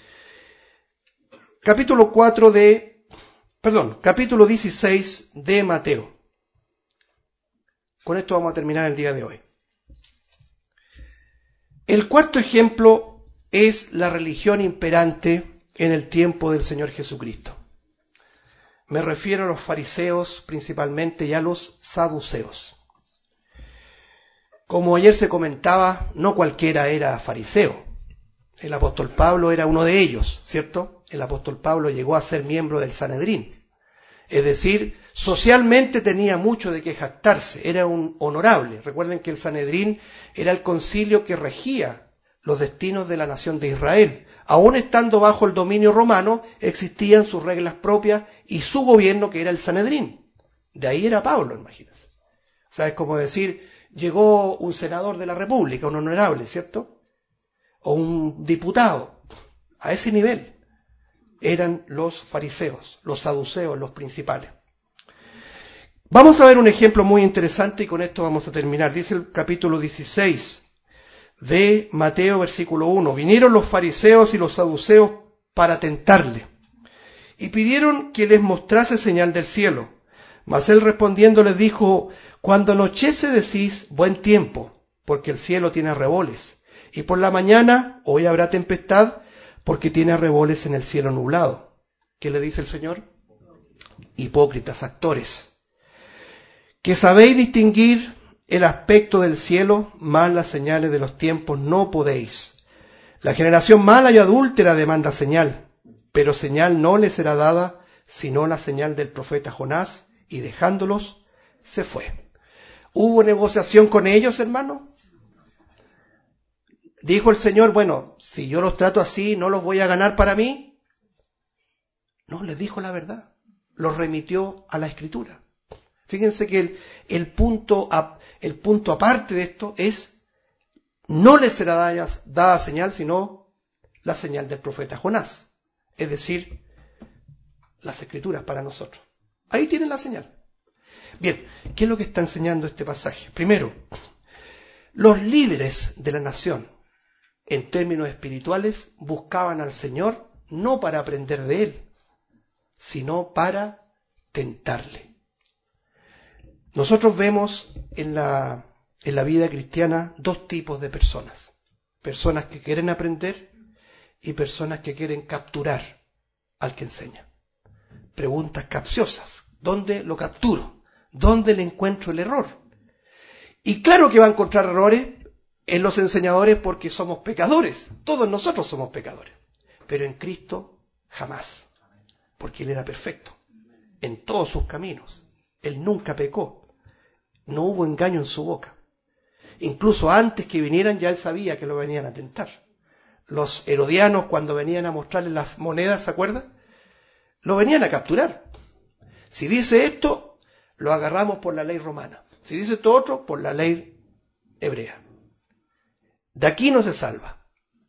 Capítulo cuatro de, perdón, capítulo dieciséis de Mateo. Con esto vamos a terminar el día de hoy. El cuarto ejemplo es la religión imperante en el tiempo del Señor Jesucristo. Me refiero a los fariseos principalmente y a los saduceos. Como ayer se comentaba, no cualquiera era fariseo. El apóstol Pablo era uno de ellos, ¿cierto? El apóstol Pablo llegó a ser miembro del Sanedrín. Es decir, socialmente tenía mucho de qué jactarse, era un honorable. Recuerden que el Sanedrín era el concilio que regía los destinos de la nación de Israel. Aún estando bajo el dominio romano, existían sus reglas propias y su gobierno, que era el Sanedrín. De ahí era Pablo, imagínense. O sea, es como decir, llegó un senador de la República, un honorable, ¿cierto? O un diputado. A ese nivel eran los fariseos, los saduceos, los principales. Vamos a ver un ejemplo muy interesante y con esto vamos a terminar. Dice el capítulo dieciséis de Mateo, versículo uno. Vinieron los fariseos y los saduceos para tentarle y pidieron que les mostrase señal del cielo. Mas él respondiendo les dijo: cuando anochece decís buen tiempo, porque el cielo tiene arreboles, y por la mañana hoy habrá tempestad, porque tiene arreboles en el cielo nublado. ¿Qué le dice el Señor? Hipócritas, actores, que sabéis distinguir el aspecto del cielo, mas las señales de los tiempos no podéis. La generación mala y adúltera demanda señal, pero señal no le será dada, sino la señal del profeta Jonás, y dejándolos, se fue. ¿Hubo negociación con ellos, hermano? Dijo el Señor, bueno, si yo los trato así, ¿no los voy a ganar para mí? No, les dijo la verdad. Los remitió a la Escritura. Fíjense que el, el, punto, el punto aparte de esto es, no les será dada, dada señal, sino la señal del profeta Jonás. Es decir, las Escrituras para nosotros. Ahí tienen la señal. Bien, ¿qué es lo que está enseñando este pasaje? Primero, los líderes de la nación, en términos espirituales, buscaban al Señor no para aprender de Él, sino para tentarle. Nosotros vemos en la, en la vida cristiana dos tipos de personas. Personas que quieren aprender y personas que quieren capturar al que enseña. Preguntas capciosas. ¿Dónde lo capturo? ¿Dónde le encuentro el error? Y claro que va a encontrar errores en los enseñadores porque somos pecadores. Todos nosotros somos pecadores. Pero en Cristo jamás. Porque Él era perfecto en todos sus caminos. Él nunca pecó. No hubo engaño en su boca. Incluso antes que vinieran ya Él sabía que lo venían a tentar. Los herodianos, cuando venían a mostrarle las monedas, ¿se acuerdan? Lo venían a capturar. Si dice esto, lo agarramos por la ley romana. Si dice esto otro, por la ley hebrea. De aquí no se salva.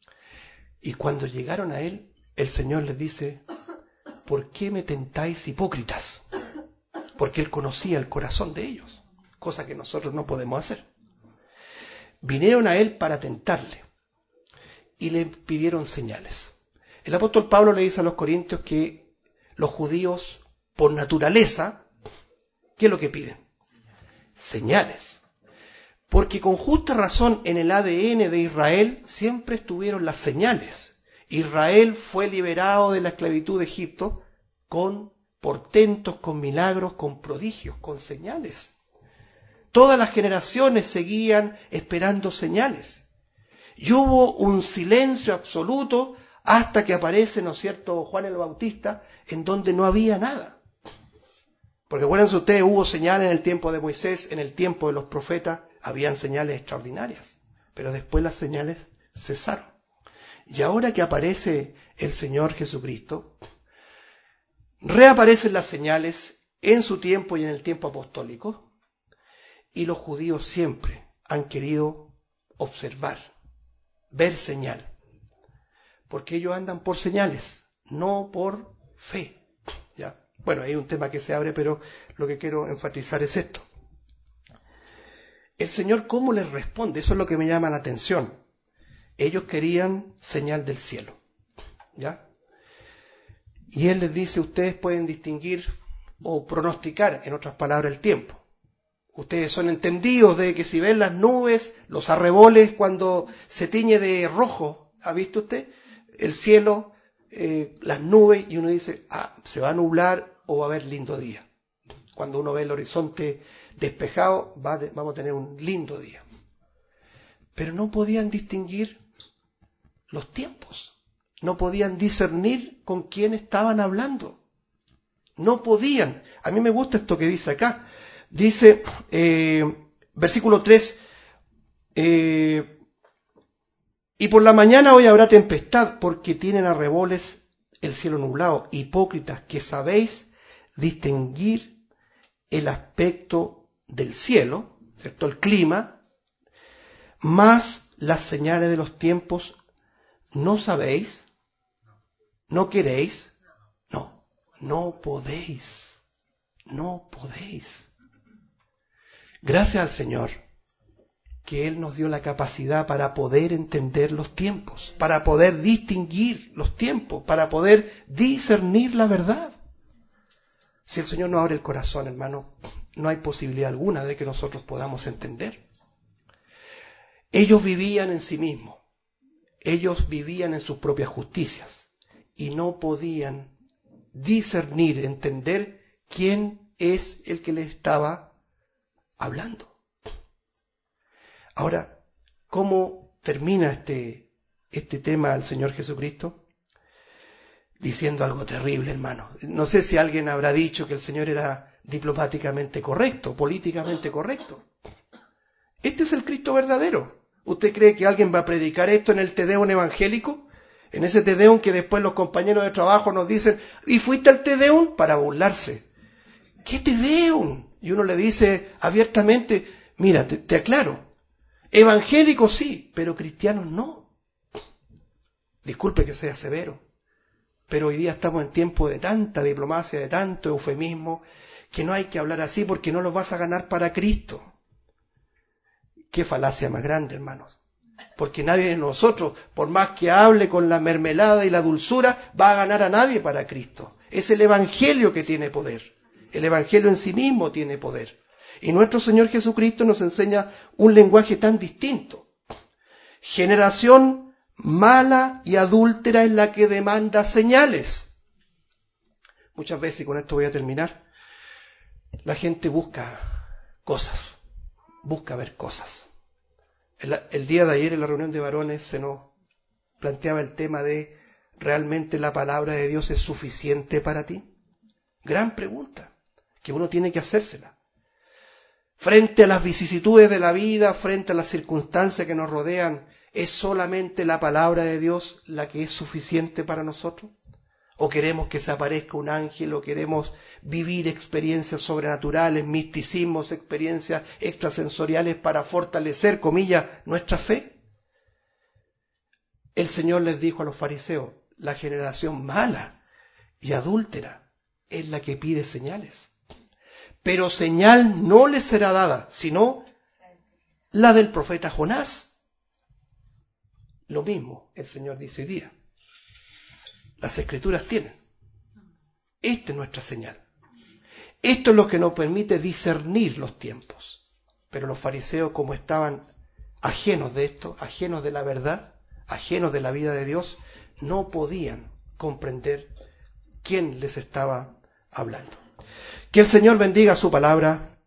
Y cuando llegaron a Él, el Señor les dice: ¿por qué me tentáis, hipócritas? Porque Él conocía el corazón de ellos, cosa que nosotros no podemos hacer. Vinieron a Él para tentarle y le pidieron señales. El apóstol Pablo le dice a los corintios que los judíos, por naturaleza, ¿qué es lo que piden? Señales. Porque con justa razón en el A D N de Israel siempre estuvieron las señales. Israel fue liberado de la esclavitud de Egipto con portentos, con milagros, con prodigios, con señales. Todas las generaciones seguían esperando señales. Y hubo un silencio absoluto hasta que aparece, ¿no es cierto?, Juan el Bautista, en donde no había nada. Porque acuérdense ustedes, hubo señales en el tiempo de Moisés, en el tiempo de los profetas, habían señales extraordinarias. Pero después las señales cesaron. Y ahora que aparece el Señor Jesucristo, reaparecen las señales en su tiempo y en el tiempo apostólico, y los judíos siempre han querido observar, ver señal, porque ellos andan por señales, no por fe. ¿Ya? Bueno, hay un tema que se abre, pero lo que quiero enfatizar es esto. El Señor, ¿cómo les responde? Eso es lo que me llama la atención. Ellos querían señal del cielo, ¿ya? Y Él les dice, ustedes pueden distinguir o pronosticar, en otras palabras, el tiempo. Ustedes son entendidos de que si ven las nubes, los arreboles cuando se tiñe de rojo, ¿ha visto usted? El cielo, eh, las nubes, y uno dice, ah, se va a nublar o va a haber lindo día. Cuando uno ve el horizonte despejado, va de, vamos a tener un lindo día. Pero no podían distinguir los tiempos. No podían discernir con quién estaban hablando. No podían. A mí me gusta esto que dice acá. Dice, eh, versículo tres, eh, y por la mañana hoy habrá tempestad, porque tienen a reboles el cielo nublado. Hipócritas, que sabéis distinguir el aspecto del cielo, ¿cierto? El clima, más las señales de los tiempos, ¿no sabéis? ¿No queréis? No, no podéis. No podéis. Gracias al Señor que Él nos dio la capacidad para poder entender los tiempos, para poder distinguir los tiempos, para poder discernir la verdad. Si el Señor nos abre el corazón, hermano, no hay posibilidad alguna de que nosotros podamos entender. Ellos vivían en sí mismos, ellos vivían en sus propias justicias y no podían discernir, entender quién es el que les estaba hablando. Ahora, ¿cómo termina este, este tema al Señor Jesucristo? Diciendo algo terrible, hermano. No sé si alguien habrá dicho que el Señor era diplomáticamente correcto, políticamente correcto. Este es el Cristo verdadero. ¿Usted cree que alguien va a predicar esto en el Tedeum evangélico? En ese Tedeum que después los compañeros de trabajo nos dicen, ¿y fuiste al Tedeum? Para burlarse. ¿Qué Tedeum? Y uno le dice abiertamente, mira, te, te aclaro, evangélicos sí, pero cristianos no. Disculpe que sea severo, pero hoy día estamos en tiempo de tanta diplomacia, de tanto eufemismo, que no hay que hablar así porque no los vas a ganar para Cristo. Qué falacia más grande, hermanos. Porque nadie de nosotros, por más que hable con la mermelada y la dulzura, va a ganar a nadie para Cristo. Es el Evangelio que tiene poder. El Evangelio en sí mismo tiene poder. Y nuestro Señor Jesucristo nos enseña un lenguaje tan distinto. Generación mala y adúltera es la que demanda señales. Muchas veces, y con esto voy a terminar, la gente busca cosas, busca ver cosas. El, el día de ayer en la reunión de varones se nos planteaba el tema de ¿realmente la palabra de Dios es suficiente para ti? Gran pregunta que uno tiene que hacérsela. Frente a las vicisitudes de la vida, frente a las circunstancias que nos rodean, ¿es solamente la palabra de Dios la que es suficiente para nosotros? ¿O queremos que se aparezca un ángel? ¿O queremos vivir experiencias sobrenaturales, misticismos, experiencias extrasensoriales para fortalecer, comillas, nuestra fe? El Señor les dijo a los fariseos, la generación mala y adúltera es la que pide señales. Pero señal no les será dada, sino la del profeta Jonás. Lo mismo el Señor dice hoy día. Las Escrituras tienen. Esta es nuestra señal. Esto es lo que nos permite discernir los tiempos. Pero los fariseos, como estaban ajenos de esto, ajenos de la verdad, ajenos de la vida de Dios, no podían comprender quién les estaba hablando. Que el Señor bendiga su palabra